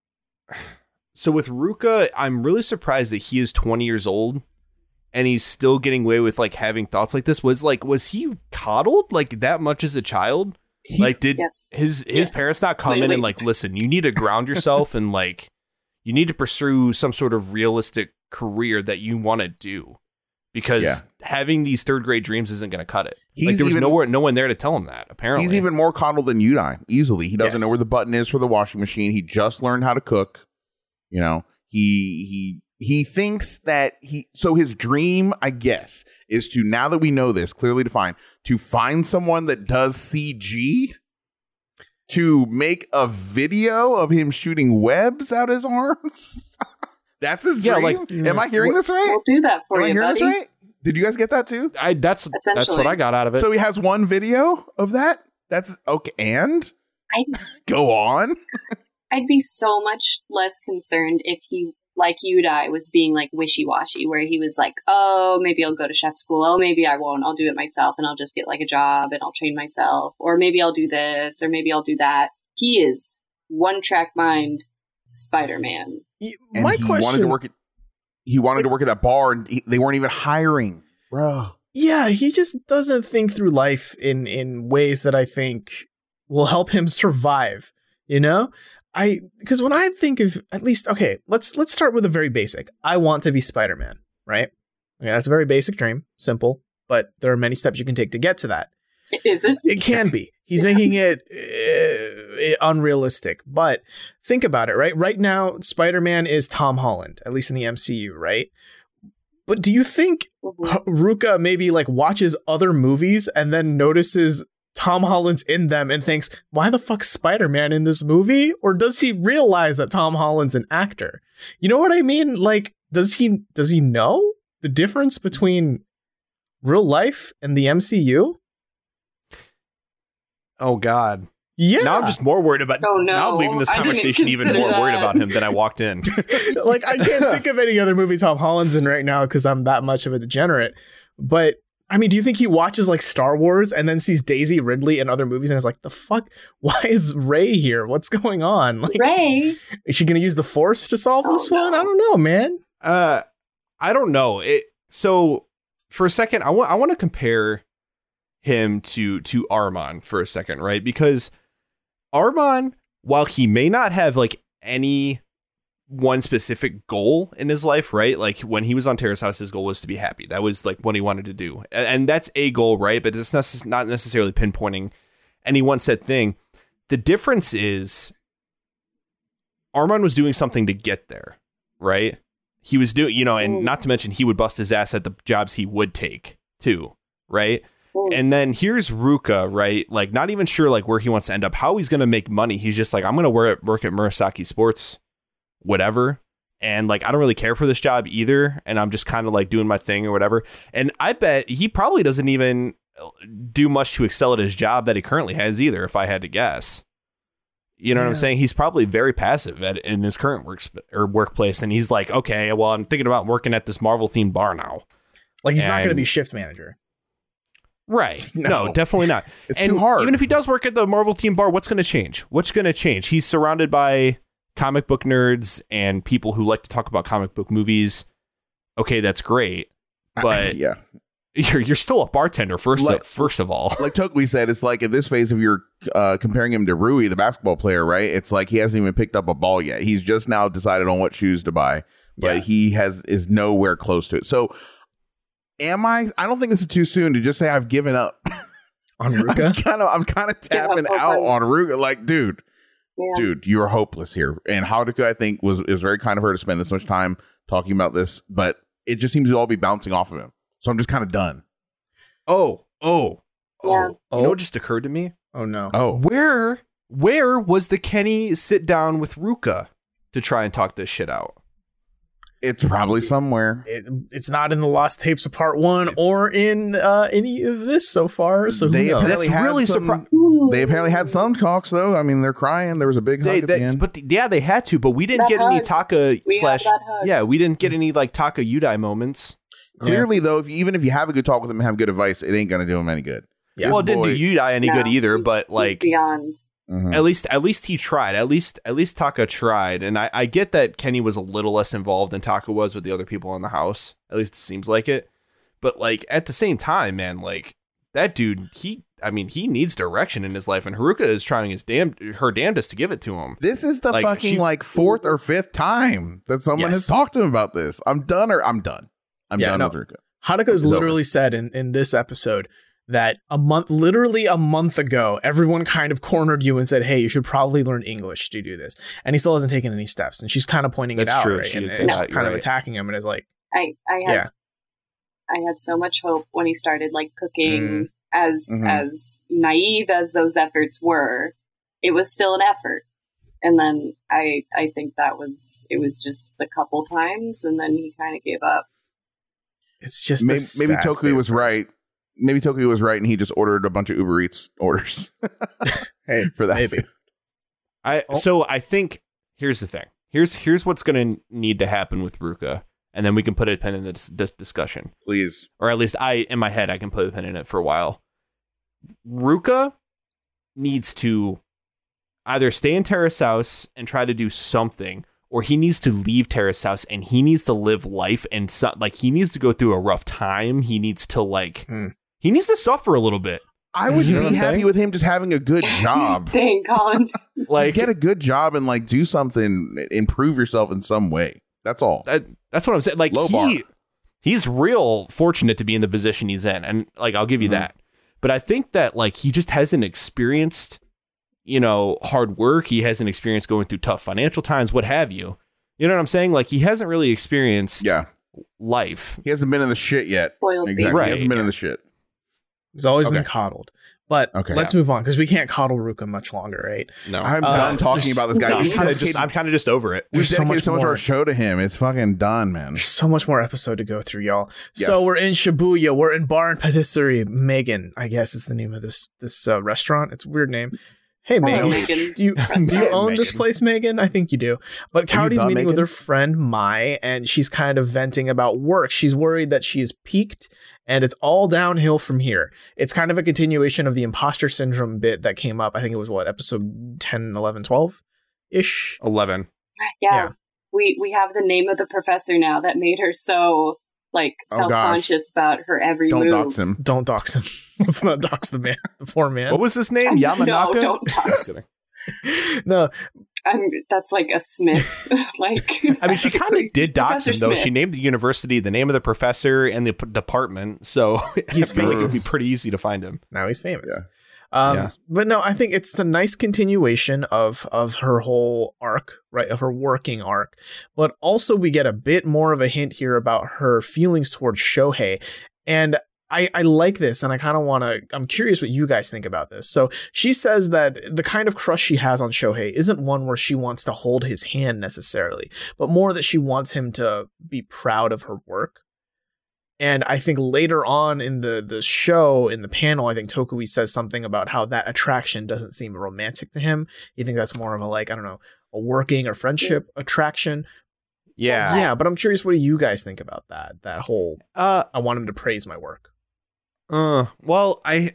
so with Ruka, I'm really surprised that he is twenty years old and he's still getting away with like having thoughts like this. Was like was he coddled like that much as a child? He- Like did Yes. his his Yes. parents not come in Clearly. and like, listen, you need to ground yourself and like you need to pursue some sort of realistic career that you want to do, because Yeah. having these third grade dreams isn't going to cut it. He's like there was even- nowhere, no one there to tell him that. Apparently, He's even more coddled than Yudai, easily. He doesn't Yes. know where the button is for the washing machine. He just learned how to cook. You know, he he he thinks that he so his dream, I guess, is to, now that we know this clearly defined, to find someone that does C G to make a video of him shooting webs out his arms. That's his Yeah, dream. like, am I hearing this right? We'll do that for Am I you, hearing buddy. this right? Did you guys get that too? I that's that's what Essentially. I got out of it. So he has one video of that. That's okay. And I'd, go on. I'd be so much less concerned if he, like Yudai, was being like wishy-washy, where he was like, oh, maybe I'll go to chef school. Oh, maybe I won't. I'll do it myself and I'll just get like a job and I'll train myself. Or maybe I'll do this or maybe I'll do that. He is one-track mind Spider-Man. Y- And My he question, wanted to work at he wanted to work at that bar, and he, they weren't even hiring, bro. yeah, he just doesn't think through life in in ways that I think will help him survive. You know, I because when I think of, at least, okay, let's let's start with a very basic. I want to be Spider-Man, right? Okay, that's a very basic dream, simple, but there are many steps you can take to get to that. Is it? It can be. He's making it uh, unrealistic. But think about it, right? Right now, Spider-Man is Tom Holland, at least in the M C U, right? But do you think Mhm. Ruka maybe like watches other movies and then notices Tom Holland's in them and thinks, why the fuck's Spider-Man in this movie? Or does he realize that Tom Holland's an actor? You know what I mean? Like, does he does he know the difference between real life and the M C U? oh God. Yeah. Now I'm just more worried about. Oh, no. Now I'm leaving this I didn't conversation even consider more worried that. about him than I walked in. like, I can't think of any other movie Tom Holland's in right now because I'm that much of a degenerate. But I mean, do you think he watches like Star Wars and then sees Daisy Ridley in other movies and is like, the fuck? Why is Ray here? What's going on? Like, Ray. is she going to use the Force to solve Oh, this one? no. I don't know, man. Uh, I don't know. It so for a second, I want I want to compare him to to Armand for a second, right? Because Armand, while he may not have like any one specific goal in his life, right? Like when he was on Terrace House, his goal was to be happy. That was like what he wanted to do, and, and that's a goal, right? But it's necess- not necessarily pinpointing any one set thing. The difference is Armand was doing something to get there, right? He was doing, you know, and Mm. not to mention he would bust his ass at the jobs he would take too, right? Mm. And then here's Ruka, right? Like not even sure like where he wants to end up, how he's going to make money. He's just like, I'm going to work at, work at Murasaki Sports, whatever. And like, I don't really care for this job either. And I'm just kind of like doing my thing or whatever. And I bet he probably doesn't even do much to excel at his job that he currently has either, if I had to guess. You know Yeah. what I'm saying? He's probably very passive at, in his current work or workplace, and he's like, okay, well, I'm thinking about working at this Marvel themed bar now. Like he's not going to And- be shift manager. Right? No. No, definitely not. It's and too hard. Even if he does work at the Marvel themed bar, what's going to change? What's going to change? He's surrounded by comic book nerds and people who like to talk about comic book movies. Okay, that's great, but yeah. you're you're still a bartender first. Like- of, first of all, Like Tokubi said, it's like in this phase, if you're uh, comparing him to Rui, the basketball player, right? It's like he hasn't even picked up a ball yet. He's just now decided on what shoes to buy, but Yeah. he has is nowhere close to it. So, am I? I don't think this is too soon to just say I've given up. On I'm Ruka? kind of, I'm kind of Give up tapping hope out on- on Ruka. Like, dude, Yeah. dude, you are hopeless here. And Haruka, I think, was is very kind of her to spend this much time talking about this, but it just seems to all be bouncing off of him. So I'm just kind of done. oh, oh, Yeah. oh, you know what just occurred to me? Oh no. Oh, Where where was the Kenny sit down with Ruka to try and talk this shit out? it's probably somewhere. It, it's not in the lost tapes of part one or in uh, any of this so far. So who They knows? apparently That's had really some, surpri- They apparently had some talks though. I mean, they're crying. There was a big hug They, at they- the end. but the, yeah, they had to, but we didn't That get any hug. Taka We slash. had that hug. Yeah, we didn't get any like Taka Udai moments. Clearly, though, if you, even if you have a good talk with him and have good advice, it ain't gonna do him any good. Yeah. Well, it didn't boy- do Udai any No, good either, he's- but he's like beyond. Mhm. at least at least he tried. At least at least Taka tried, and I, I get that Kenny was a little less involved than Taka was with the other people in the house. At least it seems like it. But like at the same time, man, like that dude, he I mean he needs direction in his life, and Haruka is trying his damn her damnedest to give it to him. This is the Like, fucking she- like fourth or fifth time that someone Yes. has talked to him about this. I'm done, or I'm done. I'm Yeah, done no. with Ruka. Haruka's It's over. literally said in, in this episode that a month, literally a month ago, everyone kind of cornered you and said, hey, you should probably learn English to do this. And he still hasn't taken any steps. And she's kind of pointing That's it out, true. right? She And, did say and that. just You're kind of right. attacking him and is like, I, I had yeah. I had so much hope when he started like cooking. Mm. As Mhm. as naive as those efforts were, it was still an effort. And then I I think that was it was just the couple times, and then he kind of gave up. it's just Maybe, the maybe sad state Tokubi of was affairs. right. Maybe Tokubi was right, and he just ordered a bunch of Uber Eats orders Hey, for that. maybe. I Oh. so I think here's the thing. Here's here's what's going to need to happen with Ruka, and then we can put a pin in this, this discussion. Please. Or at least I, in my head, I can put a pin in it for a while. Ruka needs to either stay in Terrace House and try to do something, or he needs to leave Terrace House and he needs to live life, and so, like he needs to go through a rough time. He needs to like Hmm. he needs to suffer a little bit. I would You know what be I'm happy saying? with him just having a good job. Dang, Colin. Like Just get a good job and like do something, improve yourself in some way. That's all. that, that's what I'm saying. Like Low he, bar. he's real fortunate to be in the position he's in, and like I'll give you Mhm. that. But I think that like he just hasn't experienced, you know, hard work. He hasn't experienced going through tough financial times, what have you. You know what I'm saying? Like he hasn't really experienced Yeah. life. He hasn't been in the shit yet. Spoiled Exactly. baby. Right. He hasn't been in the shit. He's always been Okay. coddled. But Okay. let's move on because we can't coddle Ruka much longer, right? No, I'm Uh, done talking there's- about this guy. no. We've I dedicated, just, I'm kind of just over it. we've There's so dedicated much so much of more. our show to him. It's fucking done, man. There's so much more episode to go through, y'all. Yes. So we're in Shibuya. We're in Bar and Patisserie. Megan, I guess is the name of this this uh, restaurant. It's a weird name. Hey, Megan. Megan. Do you, do you Restaurant. own this Megan. place, Megan? I think you do. But Are you Cody's the meeting with Megan? her friend Mai, and she's kind of venting about work. She's worried that she is peaked, and it's all downhill from here. It's kind of a continuation of the imposter syndrome bit that came up. I think it was, what, episode ten, eleven, twelve-ish? eleven. Yeah. Yeah. We we have the name of the professor now that made her so like Oh, self conscious about her every Don't move. dox him. Don't dox him. Let's not dox the man, the poor man. What was his name? No, Yamanaka. don't dox. Just kidding. No, I'm, that's like a Smith. like I mean, she kind of did dox him Professor though. Smith. She named the university, the name of the professor, and the p- department. So He's I feel like it'd be famous. pretty easy to find him. now he's famous. Yeah. Um, Yeah. But no, I think it's a nice continuation of of her whole arc, right? Of her working arc. But also we get a bit more of a hint here about her feelings towards Shohei. And I, I like this, and I kind of want to, I'm curious what you guys think about this. So she says that the kind of crush she has on Shohei isn't one where she wants to hold his hand necessarily, but more that she wants him to be proud of her work. And I think later on in the the show, in the panel, I think Tokui says something about how that attraction doesn't seem romantic to him. You think that's more of a, like, I don't know, a working or friendship attraction. Yeah. Yeah, but I'm curious, what do you guys think about that? That whole, Uh, I want him to praise my work. uh, well, I,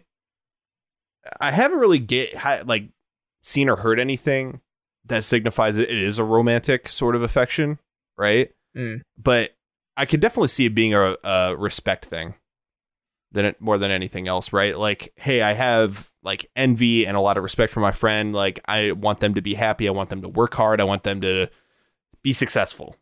I haven't really get ha- like seen or heard anything that signifies it, it is a romantic sort of affection, right? Mm. But I could definitely see it being a, a respect thing than it, more than anything else, right? Like, hey, I have like envy and a lot of respect for my friend. Like, I want them to be happy. I want them to work hard. I want them to be successful,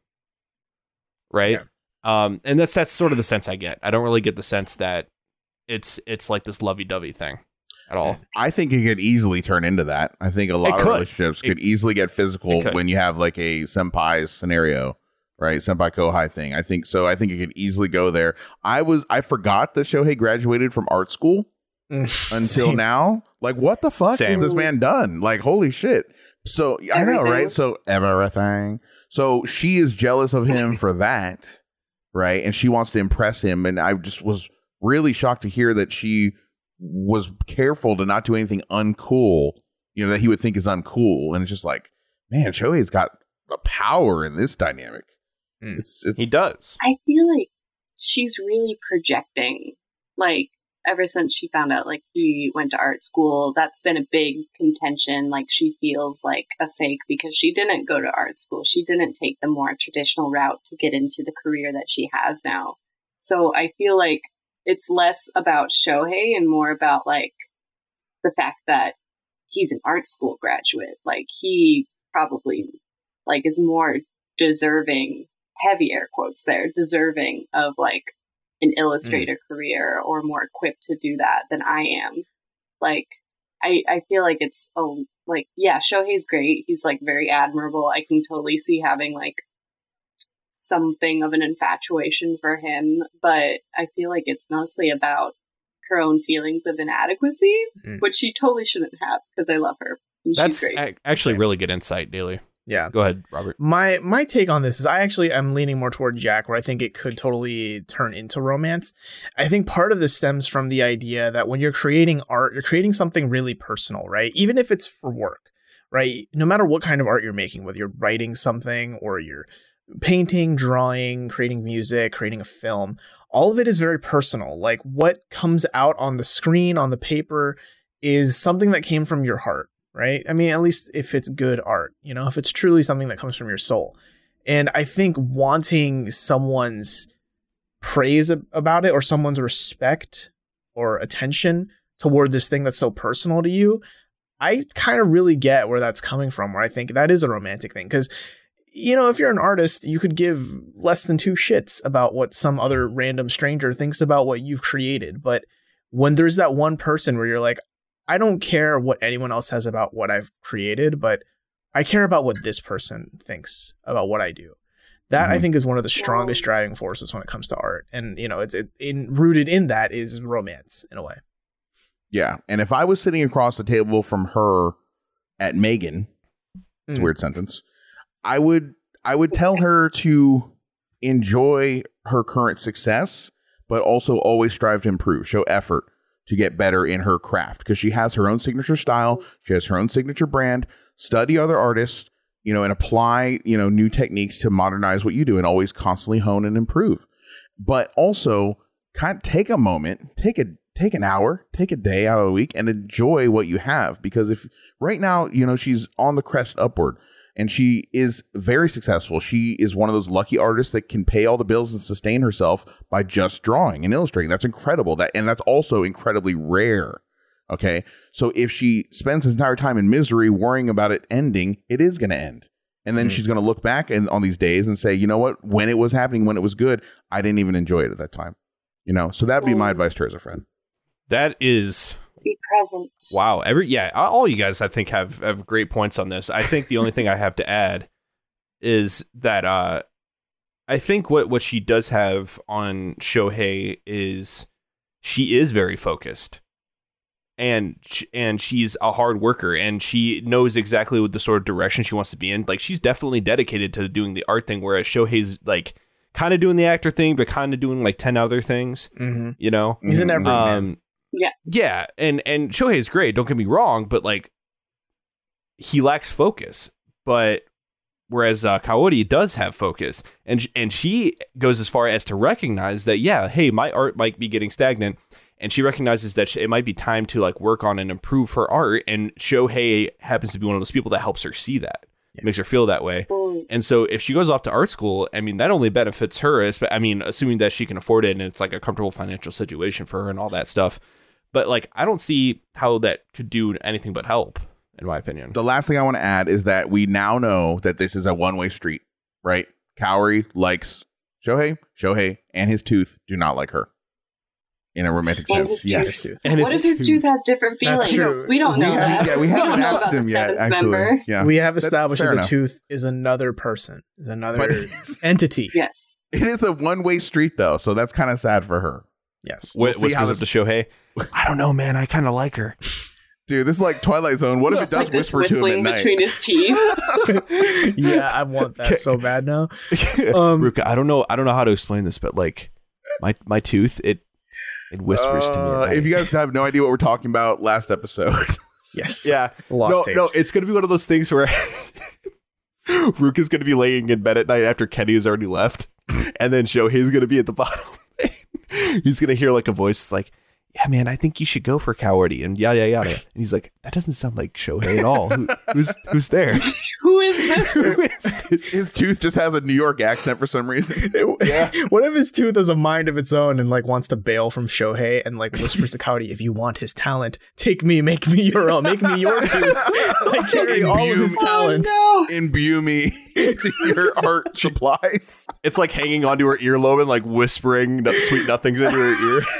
right? Yeah. Um, and that's that's sort of the sense I get. I don't really get the sense that it's it's like this lovey-dovey thing at all. I think it could easily turn into that. I think a lot It of could. relationships could It- easily get physical it could. when you have like a senpai scenario, right? Senpai kohai thing. I think so. I think it could easily go there. I was I forgot that Shohei graduated from art school until Same. now. Like, what the fuck Same. is this man done? Like, holy shit. So I know, Everything. right? So everything. So she is jealous of him for that, right? And she wants to impress him. And I just was really shocked to hear that she was careful to not do anything uncool, you know, that he would think is uncool. And it's just like, man, Shohei's got the power in this dynamic. Mm. It's, it's He does. I feel like she's really projecting. Like, ever since she found out, like, he went to art school, that's been a big contention. Like, she feels like a fake because she didn't go to art school. She didn't take the more traditional route to get into the career that she has now. So I feel like it's less about Shohei and more about, like, the fact that he's an art school graduate. Like, he probably, like, is more deserving, heavy air quotes there, deserving of, like, an illustrator mm. career or more equipped to do that than I am. Like, I, I feel like it's, a, like, yeah, Shohei's great. He's, like, very admirable. I can totally see having, like, something of an infatuation for him, but I feel like it's mostly about her own feelings of inadequacy, mm. which she totally shouldn't have, because I love her. And That's she's great. a- actually really good insight, Daly. Yeah. Go ahead, Robert. My my take on this is I actually am leaning more toward Jack, where I think it could totally turn into romance. I think part of this stems from the idea that when you're creating art, you're creating something really personal, right? Even if it's for work, right? No matter what kind of art you're making, whether you're writing something or you're painting, drawing, creating music, creating a film, all of it is very personal. Like, what comes out on the screen, on the paper, is something that came from your heart. Right? I mean, at least if it's good art, you know, if it's truly something that comes from your soul. And I think wanting someone's praise about it or someone's respect or attention toward this thing that's so personal to you, I kind of really get where that's coming from, where I think that is a romantic thing. Because, you know, if you're an artist, you could give less than two shits about what some other random stranger thinks about what you've created. But when there's that one person where you're like, I don't care what anyone else says about what I've created, but I care about what this person thinks about what I do. That mm-hmm. I think is one of the strongest driving forces when it comes to art. And, you know, it's it, in, rooted in that is romance in a way. Yeah. And if I was sitting across the table from her at Megan, it's mm. a weird sentence, I would I would tell her to enjoy her current success, but also always strive to improve, show effort to get better in her craft, because she has her own signature style. She has her own signature brand. Study other artists, you know, and apply, you know, new techniques to modernize what you do and always constantly hone and improve. But also kind of take a moment, take a take an hour, take a day out of the week and enjoy what you have. Because if right now, you know, she's on the crest upward and she is very successful. She is one of those lucky artists that can pay all the bills and sustain herself by just drawing and illustrating. That's incredible. That and that's also incredibly rare. Okay. So if she spends her entire time in misery worrying about it ending, it is going to end. And then mm-hmm. she's going to look back and, on these days and say, you know what, when it was happening, when it was good, I didn't even enjoy it at that time. You know, so that'd be my advice to her as a friend. That is. Be present. Wow. Every yeah, all you guys I think have, have great points on this. I think the only thing I have to add is that uh, I think what, what she does have on Shohei is she is very focused. And and she's a hard worker, and she knows exactly what the sort of direction she wants to be in. Like, she's definitely dedicated to doing the art thing, whereas Shohei's like kind of doing the actor thing, but kind of doing like ten other things. Mm-hmm. You know, He's an everyman. um, Yeah. yeah, and and Shohei is great. Don't get me wrong, but like he lacks focus. But whereas uh, Kaori does have focus, and and she goes as far as to recognize that, yeah, hey, my art might be getting stagnant, and she recognizes that it might be time to like work on and improve her art. And Shohei happens to be one of those people that helps her see that, yeah. makes her feel that way. Mm. And so if she goes off to art school, I mean, that only benefits her. I mean, assuming that she can afford it and it's like a comfortable financial situation for her and all that stuff. But like, I don't see how that could do anything but help, in my opinion. The last thing I want to add is that we now know that this is a one-way street, right? Kaori likes Shohei. Shohei and his tooth do not like her. In a romantic And sense, his yes. tooth. And What his if his tooth. tooth has different That's feelings? true. We don't We know haven't, that. yeah, we we haven't don't know asked about him the yet, seventh actually. member. Yeah. We have That's established fair that the enough. tooth is another person, is another But it's- entity. Yes. It is a one-way street, though, so that's kind of sad for her. Yes. We'll Wh- see how whispers up to Shohei. I don't know, man. I kind of like her. Dude, this is like Twilight Zone. What if it Just does like this whisper to him whistling at night? between his teeth. Yeah, I want that so bad now. Um, Ruka, I don't know. I don't know how to explain this, but like my my tooth, it it whispers to me. Uh, at night. if you guys have no idea what we're talking about, last episode. Yes. yeah, Lost no, tapes. no, it's gonna be one of those things where Ruka's gonna be laying in bed at night after Kenny has already left, and then Shohei's gonna be at the bottom. He's gonna hear like a voice like, "Yeah, man, I think you should go for Kaori," and yada yada yada. And he's like, "That doesn't sound like Shohei at all. Who, who's who's there? Who is this? Who is this?" His tooth just has a New York accent for some reason. Yeah. What if his tooth has a mind of its own and like wants to bail from Shohei and like whispers to Kaori, if you want his talent, take me, make me your own, make me your tooth. I carry all of his Imbue- talent. Oh, no. Imbue me into your art supplies. It's like hanging onto her earlobe and like whispering no- sweet nothings into her ear.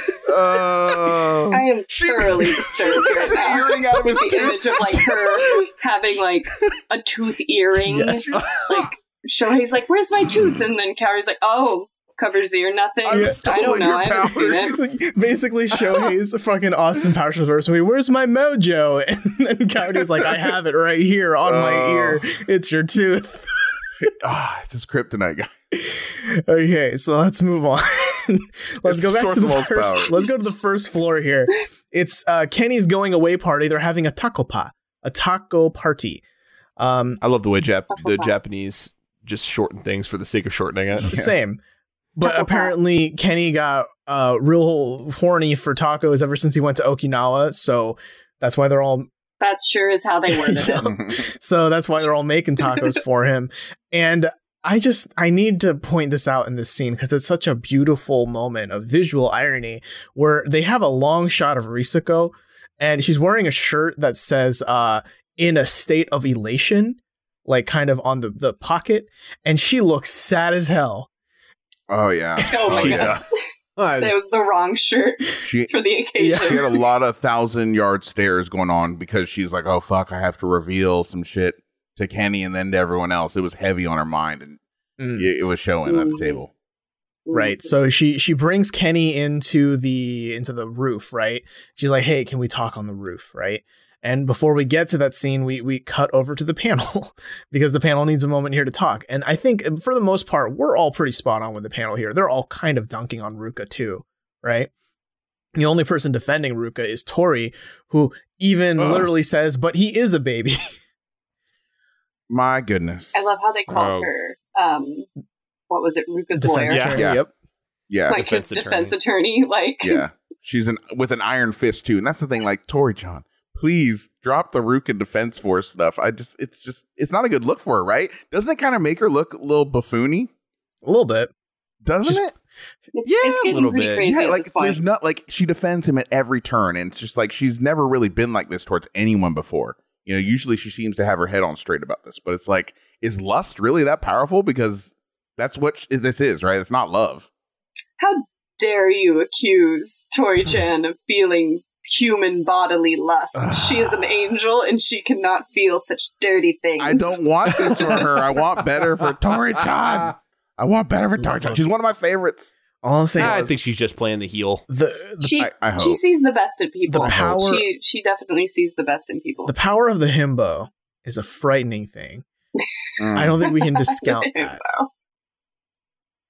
Oh. I am thoroughly disturbed He gets right the now earring out of with his the tooth. image of like her having like a tooth earring. Yes. Like Shohei's like, "Where's my tooth?" And then Kaori's like, "Oh, covers ear, nothing." I'm I stolen don't know. your I haven't seen powers. it. Like, basically, Shohei's fucking Austin Powers verse. Where's my mojo? And then Kaori's like, I have it right here on my Oh. ear. It's your tooth. Ah, it's his kryptonite, guy. Okay, so let's move on. let's It's go back source to of the all first. power. Let's go to the first floor here. It's uh, Kenny's going away party. They're having a taco pa, a taco party. Um, I love the way Jap- the Japanese just shorten things for the sake of shortening it. Same. But Taco pa. apparently Kenny got uh, real horny for tacos ever since he went to Okinawa. So that's why they're all That sure is how they worded Yeah. it. so that's why they're all making tacos for him. And I just I need to point this out in this scene because it's such a beautiful moment of visual irony where they have a long shot of Risako and she's wearing a shirt that says uh in a state of elation, like kind of on the, the pocket, and she looks sad as hell. Oh, yeah. Oh my Oh, yeah. gosh. That was the wrong shirt She, for the occasion. she had a lot of thousand yard stares going on because she's like, oh, fuck, I have to reveal some shit to Kenny and then to everyone else. It was heavy on her mind, and Mm. it, it was showing at the Mhm. table. Right. So she she brings Kenny into the into the roof, right? She's like, "Hey, can we talk on the roof?" Right? And before we get to that scene, we we cut over to the panel because the panel needs a moment here to talk. And I think for the most part, we're all pretty spot on with the panel here. They're all kind of dunking on Ruka too, right? The only person defending Ruka is Tori, who even Ugh. literally says, "But he is a baby." My goodness. I love how they called Oh. her. Um, what was it? Ruka's Defense lawyer, Yeah. attorney, Yeah. Yep. Yeah. like his Defense defense attorney. Like, Yeah. She's an with an iron fist too. And that's the thing, like, Tori Chan, please drop the Ruka Defense Force stuff. I just it's just it's not a good look for her, right? Doesn't it kind of make her look a little buffoony? A little bit. Doesn't Just- it? it's, Yeah, it's a getting little pretty bit. crazy Yeah, at like this point. there's not like she defends him at every turn, and it's just like she's never really been like this towards anyone before. You know, usually she seems to have her head on straight about this, but it's like, is lust really that powerful? Because that's what sh- this is, right? It's not love. How dare you accuse Tori Chan of feeling human bodily lust? She is an angel and she cannot feel such dirty things. I don't want this for her. I want better for Tori Chan. I want better for Tori Chan. She's one of my favorites. All I'm saying I is think she's just playing the heel. the, the She, I- I she hope. sees the best in people. The power- She she definitely sees the best in people. the power of the himbo is a frightening thing. I don't think we can discount that.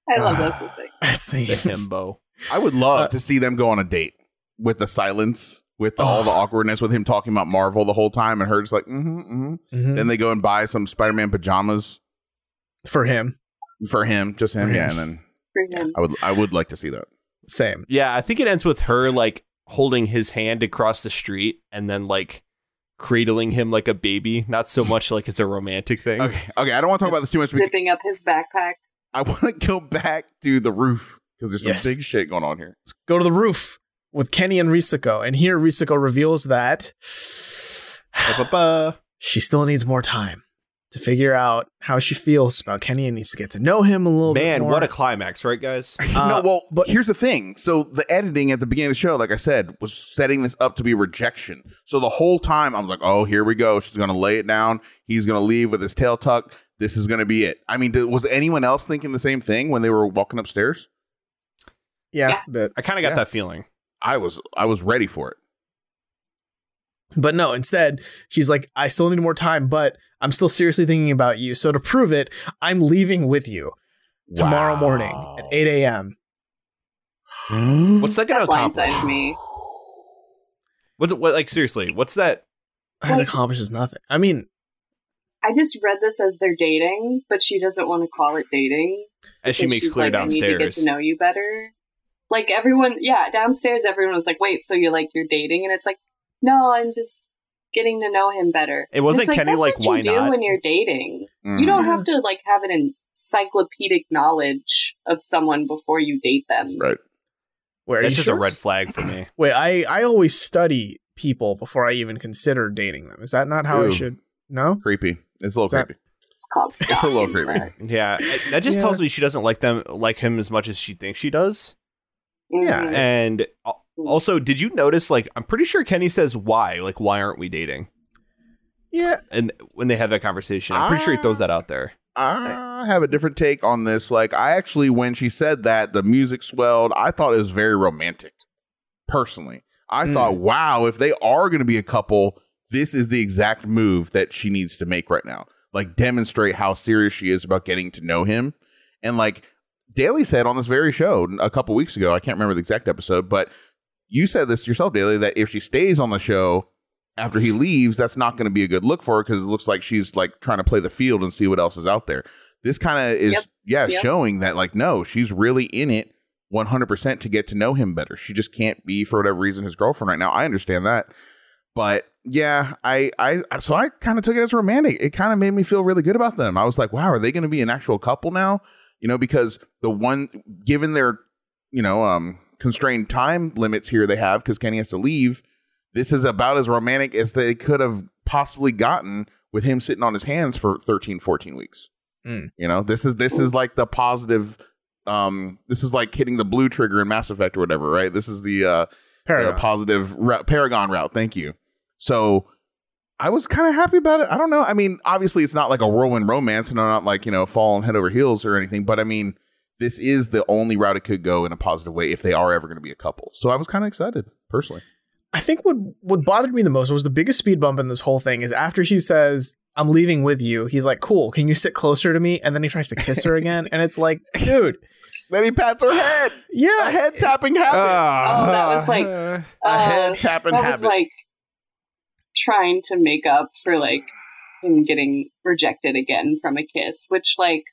I love that's the thing. Same. The himbo. I would love Uh, to see them go on a date with the silence, with the, all the Oh. awkwardness, with him talking about Marvel the whole time, and her just like, mm-hmm, mm-hmm. Mhm. Then they go and buy some Spider-Man pajamas For him, for him, just him, For yeah. him. And then For him. I would, I would like to see that. same. Yeah, I think it ends with her like holding his hand across the street and then like cradling him like a baby. Not so much like it's a romantic thing. Okay, okay. I don't want to talk about this too much. Because Zipping up his backpack. I want to go back to the roof because there's some Yes. big shit going on here. Let's go to the roof with Kenny and Risako, and here Risako reveals that Ba-ba-ba. she still needs more time to figure out how she feels about Kenny and needs to get to know him a little bit Man, more. what a climax, right, guys? Uh, no, well, but- but here's the thing. So the editing at the beginning of the show, like I said, was setting this up to be rejection. So the whole time I was like, oh, here we go. She's going to lay it down. He's going to leave with his tail tucked. This is going to be it. I mean, did, was anyone else thinking the same thing when they were walking upstairs? yeah, Yeah. but I kind of got Yeah. that feeling. I was, I was ready for it. but no. Instead, she's like, I still need more time, but I'm still seriously thinking about you. So to prove it, I'm leaving with you tomorrow Wow. morning at eight a.m. What's that going That to accomplish? blindsided me. What's it, what, like, seriously, what's that? That Like- accomplishes nothing. I mean, I just read this as they're dating, but she doesn't want to call it dating. As she because makes she's clear like, I need to get downstairs. to know you better. Like everyone, yeah, downstairs, everyone was like, "Wait, so you're like you're dating?" And it's like, no, I'm just getting to know him better. It wasn't It's like, Kenny that's like, what why you do not? when you're dating. Mm. You don't have to like have an encyclopedic knowledge of someone before you date them. Right. where are That's you just sure? a red flag for me. Wait, I I always study people before I even consider dating them. Is that not how I Ooh. should? No. Creepy. It's a little Is that- creepy. It's called stalking. It's a little creepy. but- Yeah, it- that just Yeah. tells me she doesn't like them, like him as much as she thinks she does. Yeah, Mhm. And al- also, did you notice? Like, I'm pretty sure Kenny says why. Like, why aren't we dating? Yeah. And when they have that conversation, I'm pretty sure he throws that out there. I have a different take on this. Like, I actually, when she said that, the music swelled. I thought it was very romantic. Personally, I Mm. thought, wow, if they are going to be a couple, this is the exact move that she needs to make right now. Like, demonstrate how serious she is about getting to know him. And like Daly said on this very show a couple weeks ago, I can't remember the exact episode, but you said this yourself, Daly, that if she stays on the show after he leaves, that's not going to be a good look for her because it looks like she's like trying to play the field and see what else is out there. This kind of is, Yep. yeah, Yep. showing that like, no, she's really in it one hundred percent to get to know him better. She just can't be, for whatever reason, his girlfriend right now. I understand that. But yeah, I, I, so I kind of took it as romantic. It kind of made me feel really good about them. I was like, wow, are they going to be an actual couple now? You know, because the one, given their, you know, um, constrained time limits here they have, because Kenny has to leave, this is about as romantic as they could have possibly gotten with him sitting on his hands for thirteen, fourteen weeks. Mm. You know, this is, this is like the positive, um, this is like hitting the blue trigger in Mass Effect or whatever, right? This is the, uh, Paragon. the positive route, Paragon route. Thank you. So I was kind of happy about it. I don't know. I mean, obviously it's not like a whirlwind romance and I'm not like, you know, falling head over heels or anything, but I mean, this is the only route it could go in a positive way if they are ever going to be a couple. So I was kind of excited personally. I think what what bothered me the most was the biggest speed bump in this whole thing is after she says, I'm leaving with you. He's like, cool. Can you sit closer to me? And then he tries to kiss her again. And it's like, dude, Then he pats her head. yeah. A head tapping habit. Oh, that was like- a Uh, head tapping that habit. was like trying to make up for like him getting rejected again from a kiss, which like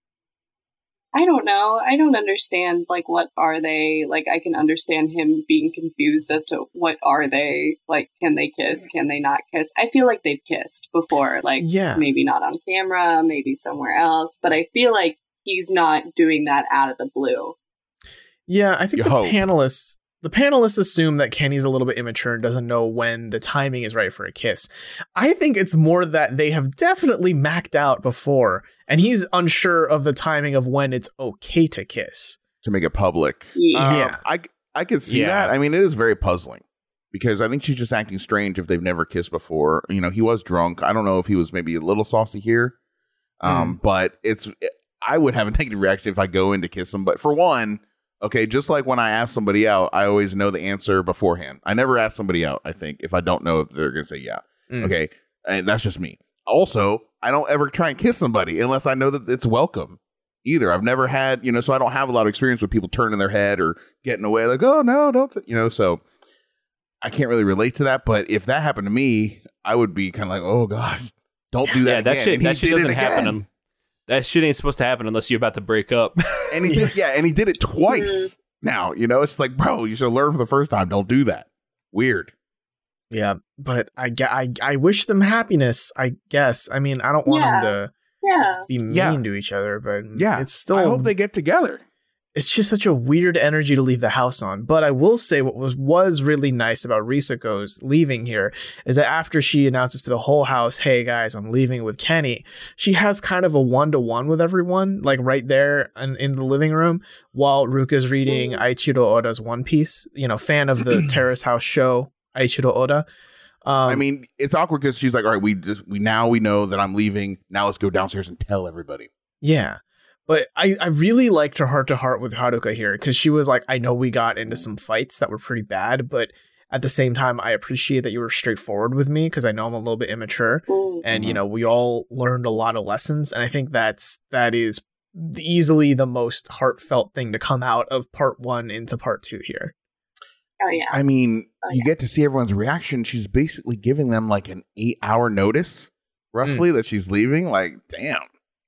I don't know. I don't understand like what are they? Like I can understand him being confused as to what are they? Like can they kiss? Can they not kiss? I feel like they've kissed before, like Yeah. maybe not on camera, maybe somewhere else, but I feel like he's not doing that out of the blue. Yeah, I think You the hope. panelists the panelists assume that Kenny's a little bit immature and doesn't know when the timing is right for a kiss. I think it's more that they have definitely macked out before, and he's unsure of the timing of when it's okay to kiss. To make it public. Yeah. Um, Yeah. I, I could see Yeah. that. I mean, it is very puzzling because I think she's just acting strange if they've never kissed before. You know, he was drunk. I don't know if he was maybe a little saucy here. Um, but it's, I would have a negative reaction if I go in to kiss him. But for one, okay, just like when I ask somebody out, I always know the answer beforehand. I never ask somebody out, I think, if I don't know if they're going to say yeah. Mm. Okay. And that's just me. Also, I don't ever try and kiss somebody unless I know that it's welcome. either. I've never had, you know, so I don't have a lot of experience with people turning their head or getting away like, oh, no, don't, you know, so I can't really relate to that. But if that happened to me, I would be kind of like, oh, gosh, don't do that Yeah, that again. shit, And he that shit did it doesn't happen. again. un- That shit ain't supposed to happen unless you're about to break up. And he did, yeah, and he did it twice now, you know, it's like, bro, you should learn for the first time. Don't do that. Weird. Yeah, but I, ge- I, I wish them happiness, I guess. I mean, I don't want Yeah. them to Yeah. be mean Yeah. to each other, but Yeah. it's still I hope they get together. it's just such a weird energy to leave the house on. But I will say what was was really nice about Risiko's leaving here is that after she announces to the whole house, hey guys, I'm leaving with Kenny, she has kind of a one-to-one with everyone, like right there in, in the living room, while Ruka's reading Mm. Aichiro Oda's One Piece, you know, fan of the Terrace House show, Aichiro Oda. Um, I mean, it's awkward because she's like, all right, we just, we now we know that I'm leaving. Now let's go downstairs and tell everybody. Yeah. But I, I really liked her heart to heart with Haruka here because she was like, I know we got into some fights that were pretty bad, but at the same time, I appreciate that you were straightforward with me because I know I'm a little bit immature. Mm. And, you Mhm. know, we all learned a lot of lessons. And I think that's that is easily the most heartfelt thing to come out of part one into part two here. Oh yeah. I mean, Oh, you get to see everyone's reaction. She's basically giving them like an eight hour notice, roughly, that she's leaving. Like, damn.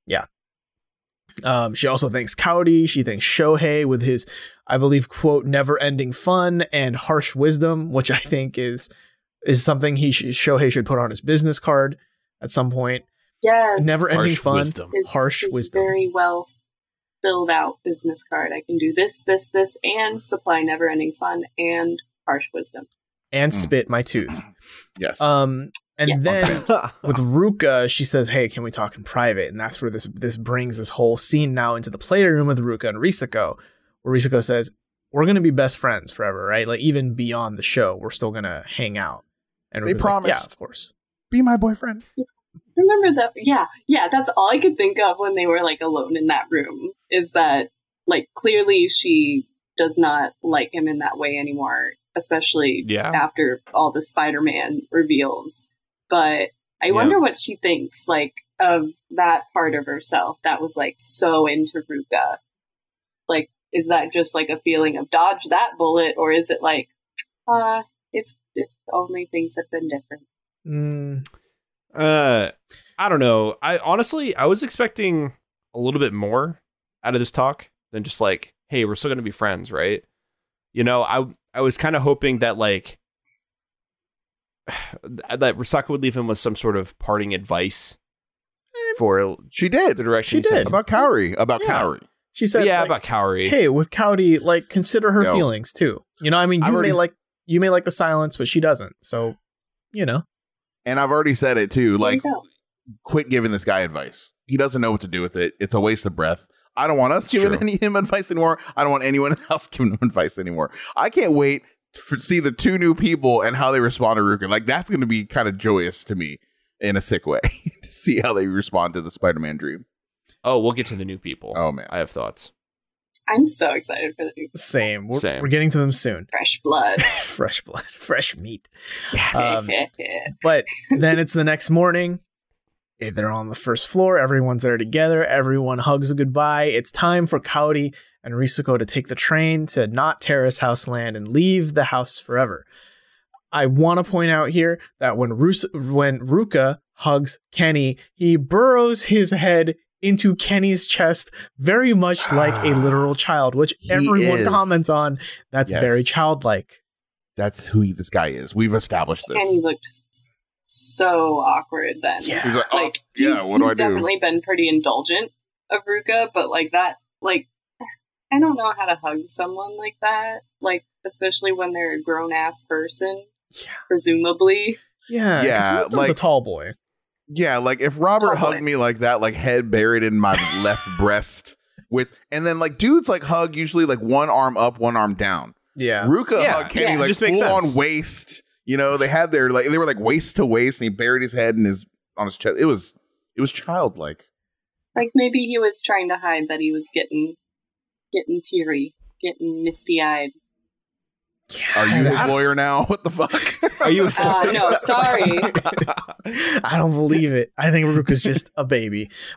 Um, she also thanks Kaori. She thanks Shohei with his, I believe, quote, never ending fun and harsh wisdom, which I think is is something he sh- Shohei should put on his business card at some point. Yes. Never ending Harsh fun, wisdom. His- harsh his wisdom. Very well filled out business card. I can do this, this, this, and supply never ending fun and harsh wisdom. and Mm. spit my tooth. Yes. Um, and Yes. then with Ruka, she says, "Hey, can we talk in private?" And that's where this this brings this whole scene now into the playroom with Ruka and Risako, where Risako says, "We're gonna be best friends forever, right? Like even beyond the show, we're still gonna hang out." And They Ruka's like, promised. "Yeah, of course." Be my boyfriend. Remember that? Yeah, yeah. That's all I could think of when they were like alone in that room. Is that like clearly she does not like him in that way anymore, especially Yeah. after all the Spider-Man reveals. But I Yeah. wonder what she thinks like of that part of herself that was like so into Ruka. Like, is that just like a feeling of dodge that bullet, or is it like, uh, if if only things had been different? Mm, Uh, I don't know. I honestly, I was expecting a little bit more out of this talk than just like, hey, we're still going to be friends, right? You know, I I was kind of hoping that like that Risako would leave him with some sort of parting advice for She did. the direction She he's heading. did. About Kaori. About Yeah. Kaori. she said, yeah, like, about Kaori. hey, with Kaori, like consider her Yo. feelings too. You know, I mean, I've you already- may like you may like the silence, but she doesn't. So, you know, And I've already said it too. Like, There you go. quit giving this guy advice. He doesn't know what to do with it. It's a waste of breath. I don't want us It's giving true. any him advice anymore. I don't want anyone else giving him advice anymore. I can't wait to see the two new people and how they respond to Ruka. Like, that's going to be kind of joyous to me in a sick way to see how they respond to the Spider-Man dream. Oh, we'll get to the new people. Oh, man. I have thoughts. I'm so excited for the new same. We're, Same. we're getting to them soon. fresh blood. Fresh blood, fresh meat. Yes. Um, But then it's the next morning. Eh, They're on the first floor. Everyone's there together. Everyone hugs a goodbye. It's time for Kaori and Risako to take the train to not Terrace House land and leave the house forever. I want to point out here that when Rus- when Ruka hugs Kenny, he burrows his head into Kenny's chest, very much like a literal child, which He everyone is. comments on. That's Yes. very childlike. That's who he, this guy is. We've established this. And he looked so awkward then. Yeah. He's like, oh, Like, yeah, he's, what do he's I do? definitely been pretty indulgent of Ruka, but like that, like, I don't know how to hug someone like that. Like, especially when they're a grown ass person, Yeah. presumably. Yeah. 'cause Yeah, Ruka's a like- tall boy. Yeah, like if Robert Oh, boy. hugged me like that, like head buried in my left breast with, and then like dudes like hug usually like one arm up, one arm down. Yeah. Ruka Yeah, hugged Kenny yeah. like Just makes full on sense. waist. You know, they had their like they were like waist to waist, and he buried his head in his on his chest. It was it was childlike. Like, maybe he was trying to hide that he was getting, getting teary, getting misty eyed. Are you I- his lawyer now? What the fuck? Are you a Uh, no, sorry. I don't believe it. I think Ruka's just a baby. But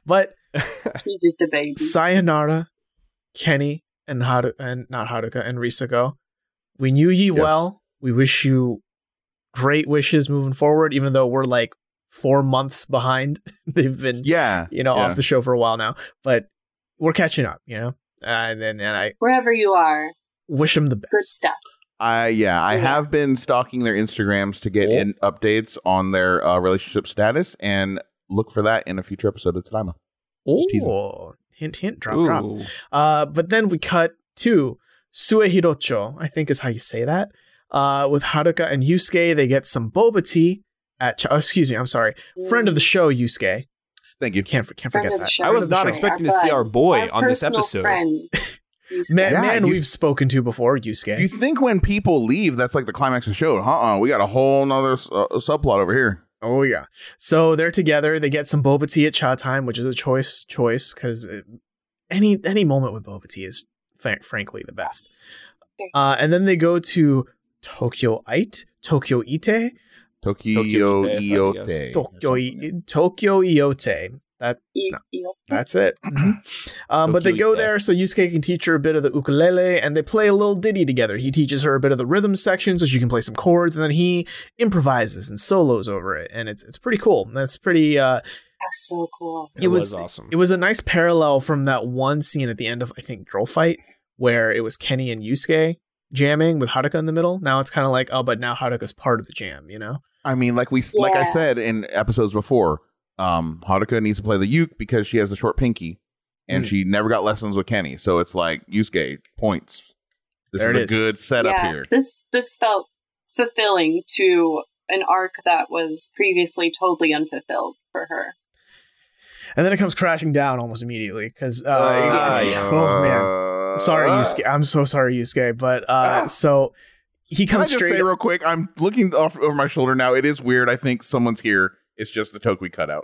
He's just a baby. Sayonara, Kenny, and Haru- and not Haruka and Risako. We knew ye Yes. well. We wish you great wishes moving forward, even though we're like four months behind. They've been, Yeah. you know, yeah. off the show for a while now, but we're catching up, you know? Uh, and then and I Wherever you are, wish them the good best. stuff. I yeah, I Yeah. have been stalking their Instagrams to get Oh. in updates on their uh, relationship status, and look for that in a future episode of Tadaima. Just teasing. Oh, hint, hint, drop, drop. Ooh. Uh, but then we cut to Suehirocho, I think is how you say that. Uh, with Haruka and Yusuke, they get some boba tea at. Ch- oh, excuse me, I'm sorry. Friend of the show, Yusuke. Thank you. Can't can't Friend forget of the that. show. I was Friend of the not show. expecting to Our see bud. our boy Our on this personal episode. Friend, Yusuke. Man, Yeah, man you- we've spoken to before, Yusuke. You think when people leave, that's like the climax of the show? Uh uh we got a whole nother uh, subplot over here. Oh yeah. So they're together. They get some boba tea at cha time, which is a choice choice because any any moment with boba tea is fr- frankly the best. Uh, and then they go to Tokyo Ite, Tokyo Ite, Tokyo Tokyo Ite, Iote. Tokyo I- Tokyo Iote. That's not. E- e- That's it. Mhm. Um, but they Tokyo go Ite. there so Yusuke can teach her a bit of the ukulele, and they play a little ditty together. He teaches her a bit of the rhythm section so she can play some chords, and then he improvises and solos over it, and it's it's pretty cool. That's pretty. Uh, That's so cool. It, It was, was- awesome. it was a nice parallel from that one scene at the end of I think Girl Fight, where it was Kenny and Yusuke jamming with Haruka in the middle. Now it's kind of like, oh, but now Haruka's part of the jam, you know? I mean, like we like I Yeah. said in episodes before, um, Haruka needs to play the uke because she has a short pinky, and Mm. she never got lessons with Kenny. So it's like Yusuke points. This There is it a is. good setup yeah, here. This this felt fulfilling to an arc that was previously totally unfulfilled for her. And then it comes crashing down almost immediately because, uh, Uh, oh man. Sorry, Yusuke. I'm so sorry, Yusuke. But uh, Ah. so he Can I comes just straight. say real quick? I'm looking off over my shoulder now. It is weird. I think someone's here. It's just the Tokui cutout.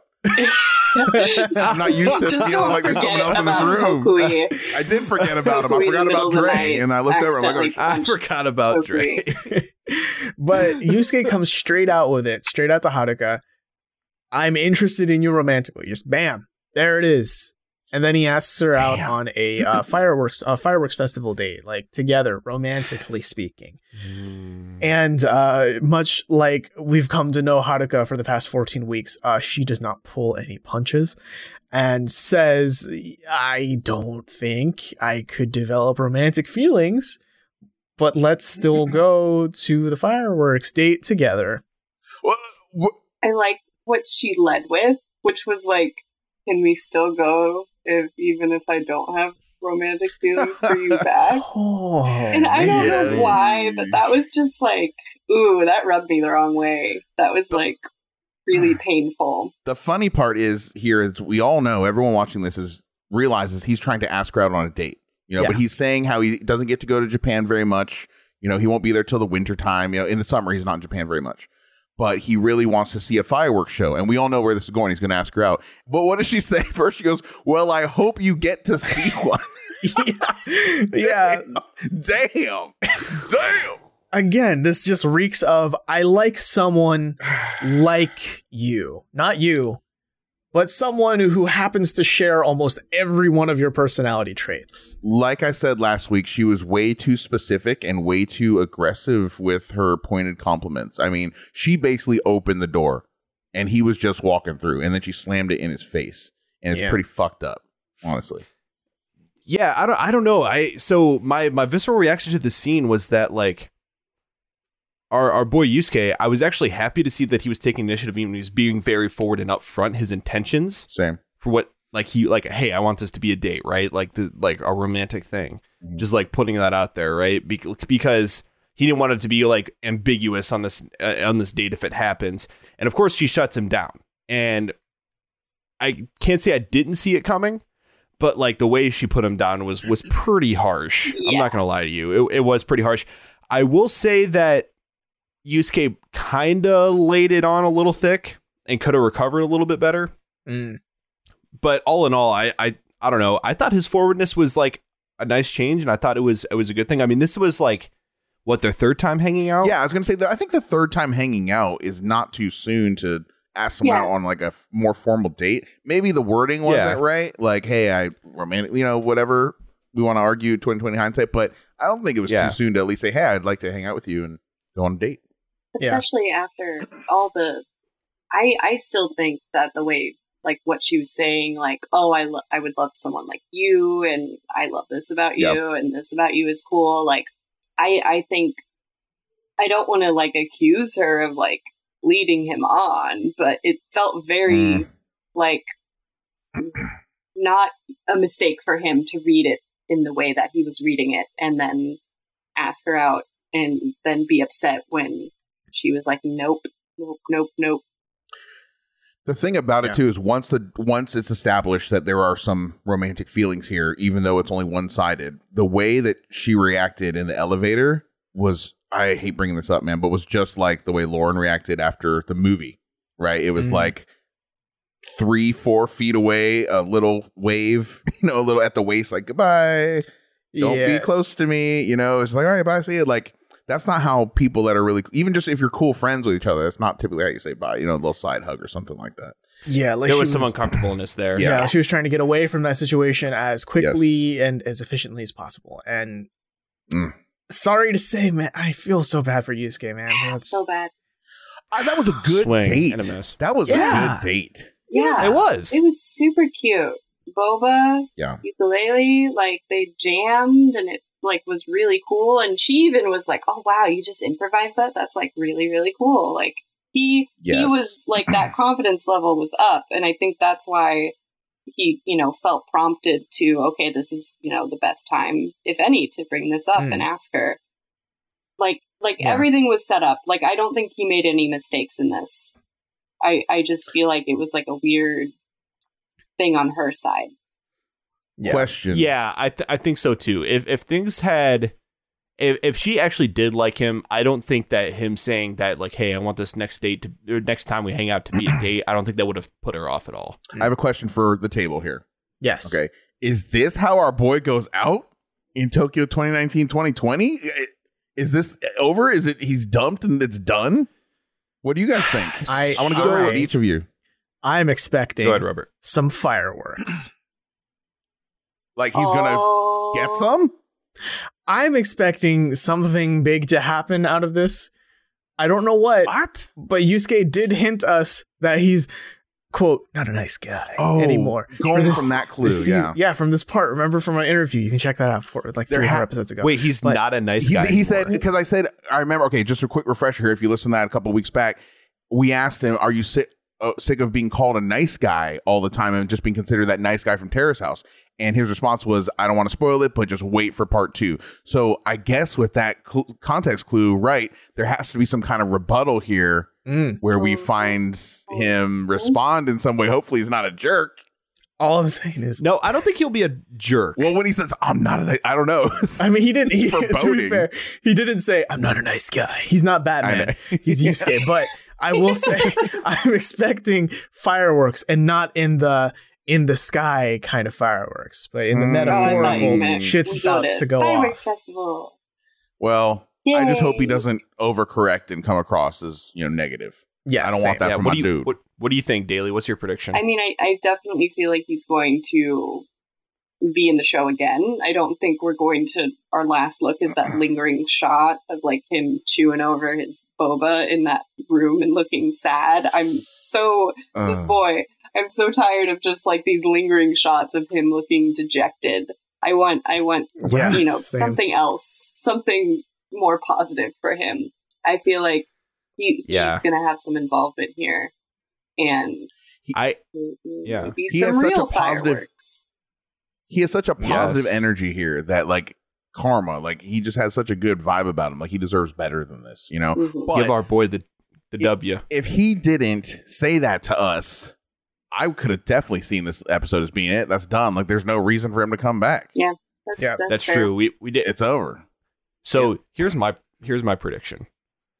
I'm not used to Just feeling don't like there's someone forget else in this about room. Tokui. I did forget about him. I Tokui in forgot the about middle of the Dre, night and I looked over. I'm accidentally like, I punched forgot about Dre. Tokui. But Yusuke comes straight out with it, straight out to Haruka. I'm interested in you romantically. Just bam, there it is. And then he asks her out Damn. on a uh, fireworks uh, fireworks festival date, like together, romantically speaking. Mm. And uh, much like we've come to know Haruka for the past fourteen weeks, uh, she does not pull any punches and says, I don't think I could develop romantic feelings, but let's still go to the fireworks date together. what, what, I like what she led with, which was like, can we still go if even if I don't have romantic feelings for you back? Oh, And I don't Yeah. know why, but that was just like, ooh, that rubbed me the wrong way. That was like really painful. the funny part is here is we all know everyone watching this is realizes he's trying to ask her out on a date. You know, Yeah. but he's saying how he doesn't get to go to Japan very much. You know, he won't be there till the winter time. You know, in the summer he's not in Japan very much. But he really wants to see a fireworks show. And we all know where this is going. He's going to ask her out. But what does she say? First, she goes, well, I hope you get to see one. yeah. yeah. Damn. Damn. Damn. Again, this just reeks of I like someone like you. Not you, but someone who happens to share almost every one of your personality traits. Like I said last week, she was way too specific and way too aggressive with her pointed compliments. I mean, she basically opened the door and he was just walking through, and then she slammed it in his face. And it's Yeah. pretty fucked up, honestly. Yeah, I don't I don't know. I so my my visceral reaction to the scene was that like our our boy Yusuke, I was actually happy to see that he was taking initiative even when he was being very forward and upfront his intentions Same. for what like he like hey, I want this to be a date, right? Like the like a romantic thing. Mhm. Just like putting that out there, right? Be- because he didn't want it to be like ambiguous on this uh, on this date if it happens. And of course she shuts him down. And I can't say I didn't see it coming, but like the way she put him down was was pretty harsh. I'm Yeah. not gonna lie to you. It, it was pretty harsh. I will say that Yusuke kinda laid it on a little thick and could have recovered a little bit better. Mm. But all in all, I, I I don't know. I thought his forwardness was like a nice change, and I thought it was it was a good thing. I mean, this was like what their third time hanging out. Yeah, I was going to say that I think the third time hanging out is not too soon to asked him Yeah. out on like a f- more formal date. Maybe the wording wasn't Yeah. right. Like, hey, I romantic, you know, whatever we want to argue twenty twenty hindsight, but I don't think it was Yeah. too soon to at least say, hey, I'd like to hang out with you and go on a date. Yeah. Especially after all the, I I still think that the way, like what she was saying, like, oh, I lo- I would love someone like you, and I love this about you, Yep. and this about you is cool. Like, I I think I don't want to like accuse her of like leading him on, but it felt very Mm. like not a mistake for him to read it in the way that he was reading it, and then ask her out, and then be upset when she was like, nope, nope, nope, nope. The thing about Yeah. it too is once the once it's established that there are some romantic feelings here, even though it's only one sided, the way that she reacted in the elevator was, I hate bringing this up, man, but was just like the way Lauren reacted after the movie, right? It was Mhm. like three, four feet away, a little wave, you know, a little at the waist, like goodbye, don't yeah. be close to me, you know. It's like, all right, bye, see you. Like, that's not how people that are really, even just if you're cool friends with each other, that's not typically how you say bye, you know, a little side hug or something like that. Yeah, like There she was some uncomfortableness there. Yeah. Yeah. she was trying to get away from that situation as quickly and as efficiently as possible. And Mm. sorry to say, man, I feel so bad for Yusuke, man. That's So bad. Uh, that was a good Swing date. and a miss. That was Yeah. a good date. Yeah, It was. It was super cute. Boba, Yeah. ukulele, like they jammed, and it like was really cool. And she even was like, "Oh wow, you just improvised that? That's like really really cool." Like he he Yes. was like that confidence level was up, and I think that's why he you know felt prompted to okay, this is you know the best time if any to bring this up Mm. and ask her. Like like Yeah. everything was set up. Like I don't think he made any mistakes in this. I I just feel like it was like a weird thing on her side. Yeah. Question. Yeah, I th- I think so too. If if things had, if if she actually did like him, I don't think that him saying that like, hey, I want this next date to or next time we hang out to be a date. I don't think that would have put her off at all. I have a question for the table here. Yes. Okay. Is this how our boy goes out in Tokyo twenty nineteen twenty twenty? Is this over? Is it he's dumped and it's done? What do you guys think? I- I want to go I- over with each of you. I'm expecting Go ahead, Robert. some fireworks. Like he's gonna Oh. get some? I'm expecting something big to happen out of this. I don't know what, What? but Yusuke did hint us that he's, quote, not a nice guy anymore. Going For this- from that clue, this season- yeah. yeah, from this part. Remember from my interview, you can check that out for like There three hundred ha- episodes ago. Wait, he's But not a nice He, guy. he said, anymore. because I said, I remember, okay, just a quick refresher here. If you listen to that a couple weeks back, we asked him, are you sick, uh, sick of being called a nice guy all the time and just being considered that nice guy from Terrace House? And his response was, I don't want to spoil it, but just wait for part two. So I guess with that cl- context clue, right, there has to be some kind of rebuttal here Mm. where we Oh. find him respond in some way. Hopefully he's not a jerk. All I'm saying is, No, I don't think he'll be a jerk. Well, when he says, I'm not a nice, I don't know. I mean, he didn't. He, It's to be foreboding. fair, he didn't say, "I'm not a nice guy." He's not I Batman. know. He's Yusuke. But I will say, I'm expecting fireworks, and not in the in the sky kind of fireworks, but in the Mm. Oh, I thought you metaphorical meant shit's we about go to to go Fireworks off. Festival. Well, I just hope he Yay. doesn't overcorrect and come across as, you know, negative. Yes, I don't want same. that from what my do you dude. what, what do you think, Daly? What's your prediction? I mean, I, I definitely feel like he's going to be in the show again. I don't think we're going to. Our last look is that lingering shot of like him chewing over his boba in that room and looking sad. I'm so this Uh, boy. I'm so tired of just like these lingering shots of him looking dejected. I want, I want, Yeah, you know, same. something else, something more positive for him. I feel like he, Yeah. he's going to have some involvement here, and I yeah, maybe He some has such a real positive- fireworks. he has such a positive Yes. energy here that, like, karma, like, he just has such a good vibe about him. Like, he deserves better than this, you know? Mhm. But give our boy the the It- W. if he didn't say that to us, I could have definitely seen this episode as being it. That's done. Like, there's no reason for him to come back. That's, Yeah, that's, That's fair. true. We we did. It's over. So here's my here's my prediction.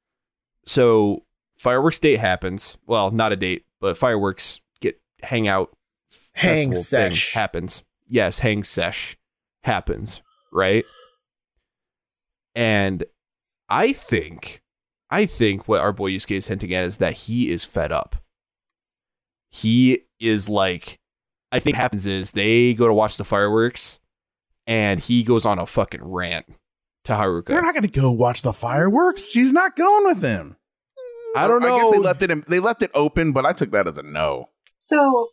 So fireworks date happens. Well, not a date, but fireworks get hangout Hang festival thing sesh. happens. Yes, hang sesh happens, right? And I think I think what our boy Yusuke is hinting at is that he is fed up. he is like, I think what happens is they go to watch the fireworks and he goes on a fucking rant to Haruka. They're not going to go watch the fireworks. She's not going with him. I don't know. I guess they left it in, they left it open, but I took that as a no. So,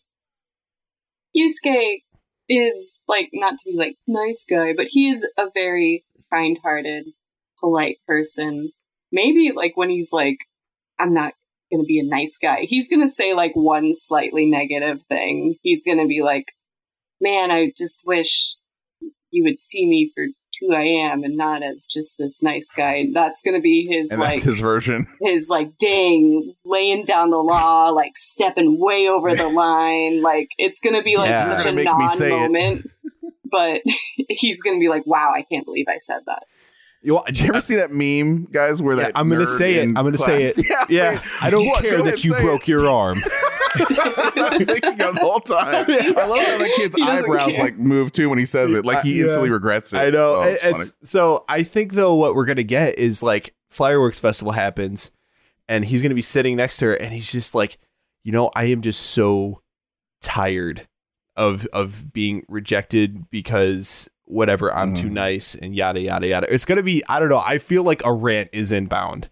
Yusuke is, like, not to be, like, nice guy, but he is a very kind-hearted, polite person. Maybe, like, when he's like, I'm not gonna be a nice guy, he's gonna say, like, one slightly negative thing. He's gonna be like, man, I just wish you would see me for who I am and not as just this nice guy. That's gonna be his, And like, that's his version. his, like, dang, laying down the law, like, stepping way over the line. Like, it's gonna be, like, Yeah. such a Gonna make me say it. non-moment. But he's gonna be like, wow, I can't believe I said that. You, Did you ever see that meme, guys, where Yeah, that I'm gonna nerd say it. in I'm gonna say class- it. Yeah, Yeah, say it. I don't What? care Go that ahead, you say broke it. your arm. I'm thinking of the whole time. I love how the kid's He doesn't eyebrows care. like move too when he says it. Like he Yeah. instantly regrets it. I know. Oh, It- it's funny. it's so. I think though, what we're gonna get is like fireworks festival happens, and he's gonna be sitting next to her, and he's just like, you know, I am just so tired of of being rejected because whatever, I'm too Mhm. nice and yada yada yada. It's gonna be. I don't know. I feel like a rant is inbound.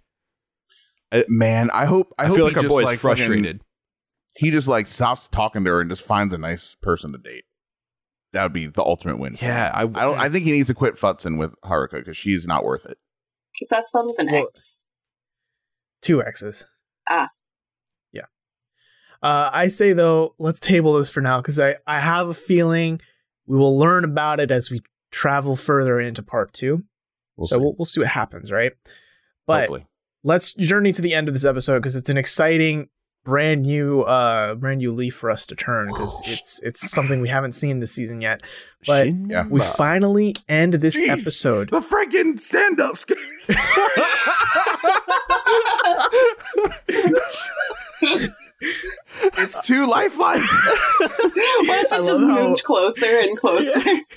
Man, I hope I, I, hope feel he like our just, boy's like, fucking- frustrated. he just like stops talking to her and just finds a nice person to date. That would be the ultimate win. for Yeah, him. I, I don't. I think he needs to quit futzing with Haruka because she's not worth it. Is that spelled with an Well, X? Two X's. Ah. Yeah. Uh, I say, though, let's table this for now because I, I have a feeling we will learn about it as we travel further into part two. We'll so see. we'll, we'll see what happens, right? But Hopefully. let's let's journey to the end of this episode because it's an exciting, brand new, uh, brand new leaf for us to turn because it's it's something we haven't seen this season yet. But Yeah. we finally end this Jeez. episode. The freaking stand-ups. It's two lifelines. What if I it just love how- moved closer and closer?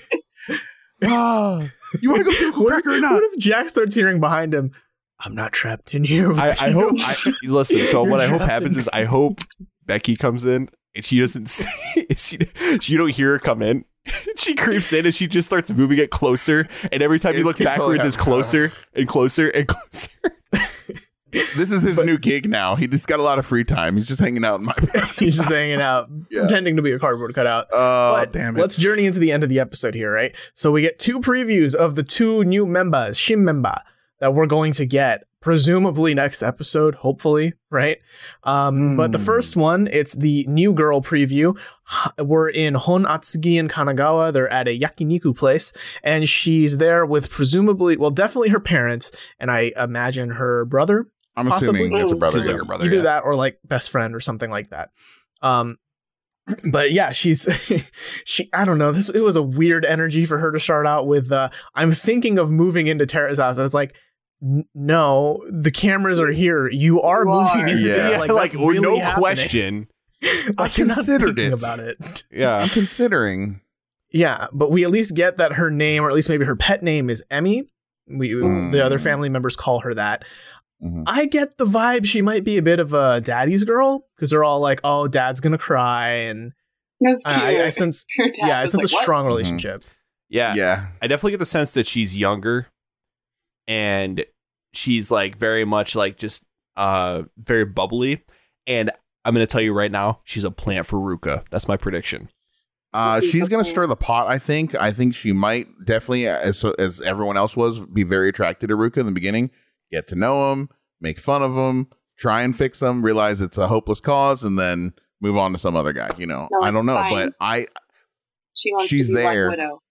Ah, you want to go see Uncle What, Cracker or not? what if Jack starts hearing behind him, I'm not trapped in you. I, I hope. I, listen. So You're what I hope trapped happens in is I hope Becky comes in and she doesn't see. She, you don't hear her come in. She creeps in and she just starts moving it closer. And every time you It look can totally backwards, it's happen. closer and closer and closer. This is his new gig now. He just got a lot of free time. He's just hanging out in my. He's just hanging out, Yeah. pretending to be a cardboard cutout. Oh, But damn it! let's journey into the end of the episode here, right? So we get two previews of the two new members, Shin member, that we're going to get, presumably next episode, hopefully, right? Um, But the Hmm. first one, it's the new girl preview. We're in Hon Atsugi in Kanagawa. They're at a yakiniku place, and she's there with presumably, well, definitely her parents, and I imagine her brother. I'm possibly- assuming it's a brother. Seems like yeah. her brother. Either yeah. that or like best friend or something like that. Um, but yeah, she's she. I don't know. This it was a weird energy for her to start out with. Uh, I'm thinking of moving into Tara's house, and it's like, n- no, the cameras are here. You are You moving are. into Yeah. Tara. Yeah, Like, like, that's really no happening. question. I considered it. about it. Yeah. I'm considering. Yeah, but we at least get that her name, or at least maybe her pet name, is Emmy. We Mm. the other family members call her that. Mhm. I get the vibe she might be a bit of a daddy's girl because they're all like, "Oh, dad's gonna cry," and It was cute. I, I sense, Her dad yeah, I was sense like, a "What?" strong relationship. Yeah. Yeah. I definitely get the sense that she's younger and she's like very much like just uh very bubbly. And I'm going to tell you right now, she's a plant for Ruka. That's my prediction. Uh, she's gonna stir the pot. I think. I think she might definitely, as as everyone else was, be very attracted to Ruka in the beginning. Get to know him, make fun of him, try and fix him, realize it's a hopeless cause, and then move on to some other guy. You know, No, I don't it's know, fine. but I She wants She's to be there. Black Widow.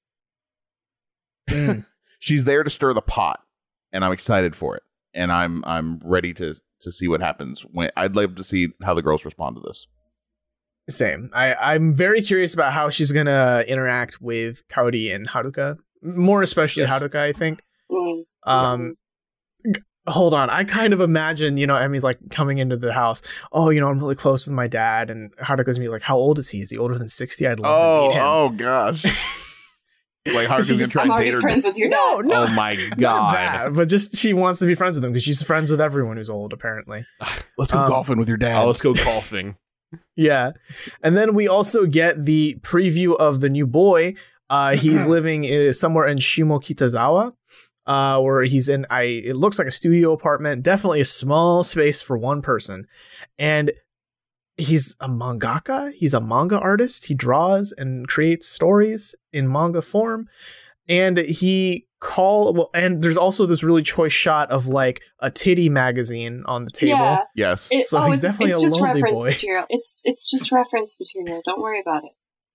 Mm. she's there to stir the pot, and I'm excited for it, and I'm I'm ready to to see what happens. When I'd love to see how the girls respond to this. Same. I, I'm very curious about how she's gonna interact with Kaori and Haruka. More especially Yes. Haruka, I think. Mm. Um, g- hold on. I kind of imagine, you know, Emmy's like coming into the house. Oh, you know, I'm really close with my dad, and Haruka's gonna be like, "How old is he? Is he older than sixty? I'd love to Oh, meet him." oh gosh! Like Haruka's She gonna just- try I'm and date already her. friends with your dad. No, no. Oh my Not God. that, but just she wants to be friends with him because she's friends with everyone who's old, apparently. Let's go Um, golfing with your dad. Oh, let's go golfing. Yeah. And then we also get the preview of the new boy. Uh, he's living in, somewhere in Shimokitazawa, uh, where he's in, I, it looks like a studio apartment, definitely a small space for one person. And he's a mangaka. He's a manga artist. He draws and creates stories in manga form. And he call, well, and there's also this really choice shot of like a titty magazine on the table. Yeah. Yes. It, So oh, he's it's, definitely it's a just lonely reference boy. material. It's it's just reference material. Don't worry about it.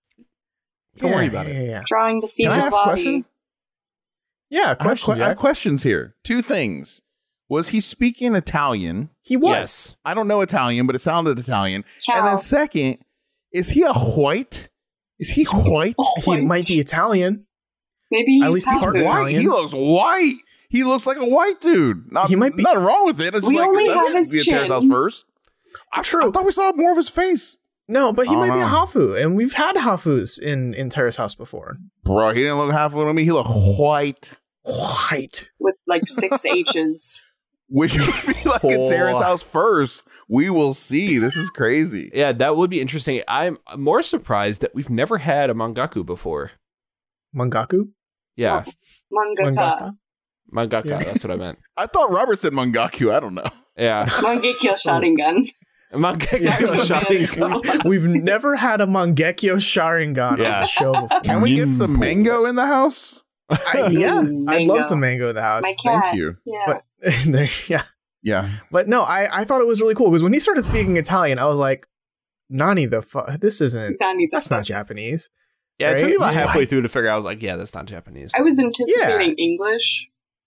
Don't yeah, worry about yeah, it. Yeah. Drawing the Can I female ask a body. question? Yeah. I have, Question. que- I have Jack. questions here. Two things. Was he speaking Italian? He was. Yes. I don't know Italian, but it sounded Italian. Ciao. And then second, is he a white? Is he white? He might be Italian. Maybe he's At least half part Greek. Italian. White. He looks white. He looks like a white dude. Not, He might be- nothing wrong with it. It's We like, only that's have his the Terrace chin. House first. I, True. I thought we saw more of his face. No, but he I might don't be a know. Hafu, and we've had Hafus in in Terrace House before. Bro, he didn't look half of me. He looked white. White. With like six H's. Which would be like a Terrace Oh. House first. We will see. This is crazy. Yeah, that would be interesting. I'm more surprised that we've never had a mangaku before. Mangaku. Yeah, Mangaka. Mangaka. mangaka. Yeah. That's what I meant. I thought Robert said Mangaku. I don't know. Yeah, Mangekyo Sharingan. mangaka. Yeah, Sharingan. We've never had a Mangekyo Sharingan Yeah. on the show before. Can we get some mango in the house? I, yeah, Mm, I'd mango. love some mango in the house. My cat. Thank you. Yeah. But there, yeah, Yeah. but no, I, I thought it was really cool because when he started speaking Italian, I was like, Nani the fuck? This isn't. Nani the That's not fuck? Japanese. Yeah, it took me about Right? halfway Why? through to figure out. I was like, yeah, that's not Japanese. I was anticipating English,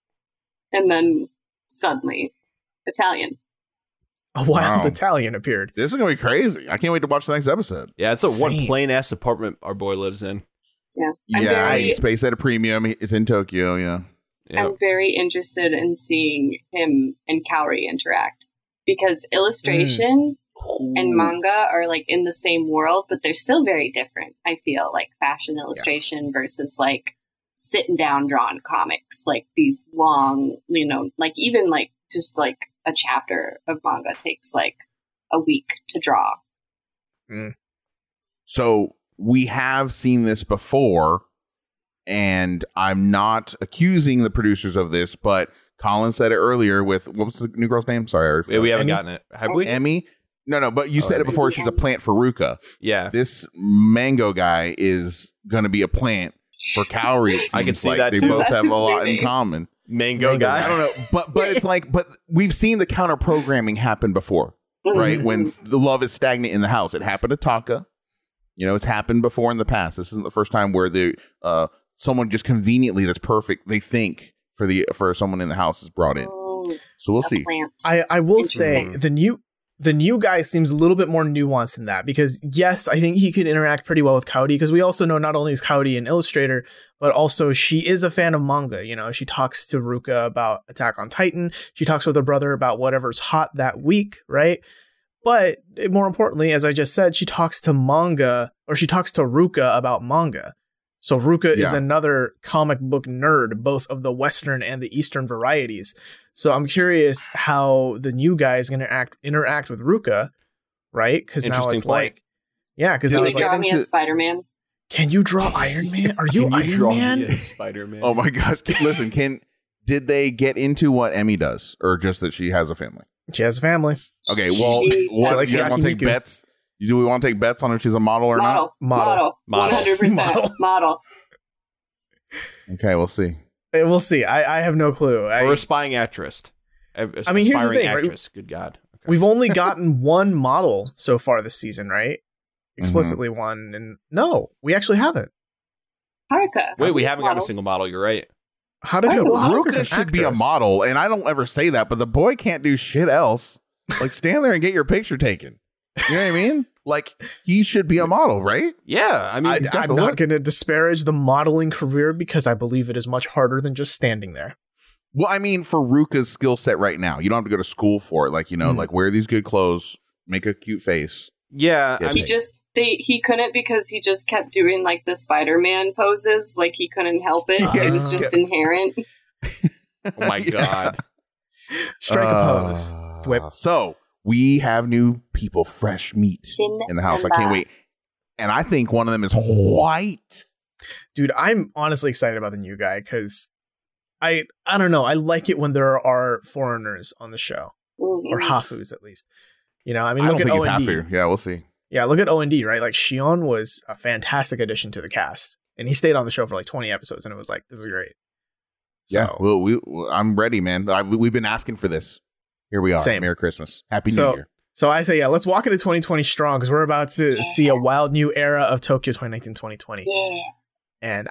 and then suddenly Italian. A wild Wow. Italian appeared. This is going to be crazy. I can't wait to watch the next episode. Yeah, it's a one Same. plain ass apartment our boy lives in. Yeah. I'm yeah, very- space at a premium. It's in Tokyo. Yeah. Yeah. I'm very interested in seeing him and Kaori interact because illustration and manga are like in the same world, but they're still very different. I feel like fashion illustration versus like sitting down drawn comics, like these long, you know, like even like just like a chapter of manga takes like a week to draw. So we have seen this before, and I'm not accusing the producers of this, but Colin said it earlier with what was the new girl's name? Sorry, I already Yeah, we forgot. haven't Emmy? gotten it, have we? Emmy. No, no, but you Oh, said it Emmy. before. She's a plant for Ruka. Yeah, This mango guy is going to be a plant for Kaori. It I can seems see like. that they too. both have a lot in Maybe. common. mango, Mango guy. I don't know, but but it's like, but we've seen the counter programming happen before, right? Mhm. When the love is stagnant in the house, it happened to Taka. You know, it's happened before in the past. This isn't the first time where the uh someone just conveniently that's perfect they think for the for someone in the house is brought in. Oh, So we'll a see. plant. I, I will say Interesting. the new the new guy seems a little bit more nuanced than that because yes, I think he could interact pretty well with Kaori because we also know not only is Kaori an illustrator, but also she is a fan of manga. You know, she talks to Ruka about Attack on Titan. She talks with her brother about whatever's hot that week, right? But more importantly, as I just said, she talks to manga or she talks to Ruka about manga. So Ruka is Yeah. another comic book nerd, both of the Western and the Eastern varieties. So I'm curious how the new guy is going to act interact with Ruka, right? Because now Interesting it's point. like, yeah, because Do now Can they you it's like, draw get me into- a Spider-Man? can you draw Iron Man? Are you, Iron Man? Spider Man? Oh my gosh! Listen, can did they get into what Emmy does, or just that she has a family? She has a family. Okay, well, She- what, She likes you guys want to take Yakiniku. bets? Do we want to take bets on if she's a model or Model. Model. Model. Model. one hundred percent. Model. Model. not? Okay, we'll see. Eh, We'll see. I, I have no clue. I, Or a spying actress. A- a I mean, here's the aspiring thing, right? actress. Good God. Okay. we've only gotten one model so far this season, right? Explicitly one. And no, we actually haven't. Haruka. Wait, we haven't gotten a Models. single model. You're right. How did I you? don't know. Haruka's an Ruka should be a actress. model, and I don't ever say that, but the boy can't do shit else. Like, stand there and get your picture taken. You know what I mean? Like, he should be a model, right? Yeah, I mean, I, he's got I'm the not look. going to disparage the modeling career because I believe it is much harder than just standing there. Well, I mean, for Ruka's skill set right now, you don't have to go to school for it. Like, you know, Hmm. like wear these good clothes, make a cute face. yeah. Yeah. I He mean, just they he couldn't because he just kept doing like the Spider-Man poses. Like he couldn't help it. Yeah, it was he just kept- inherent. oh my Yeah. God. Strike a pose. Uh, Whip. So we have new people, fresh meat in the house. I can't wait. And I think one of them is white. Dude, I'm honestly excited about the new guy because I I don't know. I like it when there are foreigners on the show, mm-hmm. or Hafus at least. You know, I mean, I look don't at think O and D. it's Hafu. Yeah, we'll see. Yeah, look at O and D, right? Like Shion was a fantastic addition to the cast, and he stayed on the show for like twenty episodes, and it was like, this is great. So, yeah, well, we, I'm ready, man. I, we've been asking for this. Here we are. Same. Merry Christmas. Happy so, New Year. So I say, yeah, let's walk into twenty twenty strong because we're about to see a wild new era of Tokyo twenty nineteen twenty twenty. Yeah. And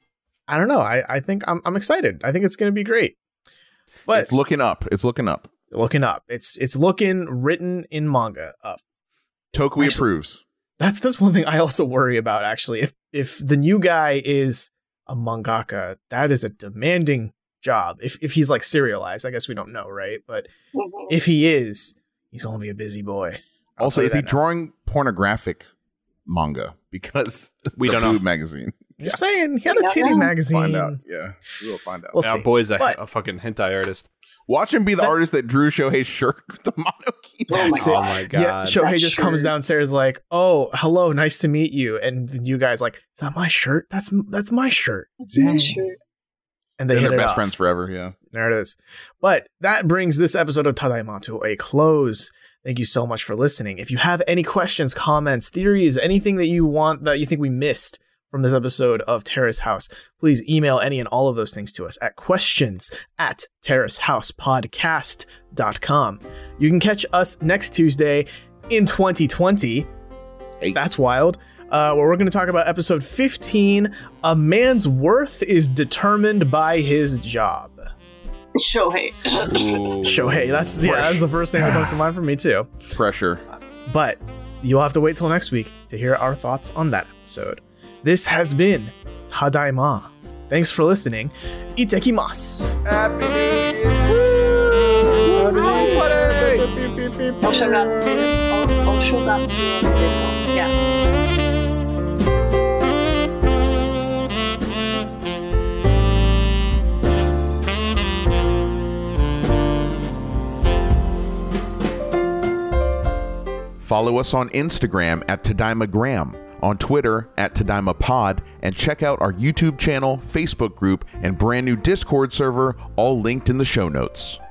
I don't know. I, I think I'm I'm excited. I think it's going to be great. But it's looking up. It's looking up. Looking up. It's it's looking written in manga up. Tokui Actually, approves. That's that's one thing I also worry about. Actually, if if the new guy is a mangaka, that is a demanding job. If if he's like serialized, I guess we don't know, right? But mm-hmm. if he is, he's only a busy boy. I'll also, is he now. drawing pornographic manga? Because we don't know. Magazine. Just yeah. saying, he had a titty know. magazine. Find out. Yeah, we will find out. We'll yeah, see. boy's a, but, a fucking hentai artist. Watch him be the that, artist that drew Shohei's shirt with the monoki. Oh my, oh my god! Yeah, Shohei that just shirt. comes downstairs like, "Oh, hello, nice to meet you." And the new guy's like, "Is that my shirt? That's that's my shirt." That's my shirt. And they and hit they're it best off. friends forever. Yeah, there it is. But that brings this episode of Tadaima to a close. Thank you so much for listening. If you have any questions, comments, theories, anything that you want that you think we missed from this episode of Terrace House, please email any and all of those things to us at questions at terracehousepodcast dot com. You can catch us next Tuesday in twenty twenty. Hey. That's wild. Uh, where we're going to talk about episode fifteen, A Man's Worth is Determined by His Job. Shohei. Shohei, that's yeah, that's the first thing that comes to mind for me too. Pressure. But you'll have to wait till next week to hear our thoughts on that episode. This has been Tadaima. Thanks for listening. Itekimasu. Happy New Year. Oshogatsu. Oshogatsu. Yeah. Follow us on Instagram at TadaimaGram, on Twitter at TadaimaPod, and check out our YouTube channel, Facebook group, and brand new Discord server, all linked in the show notes.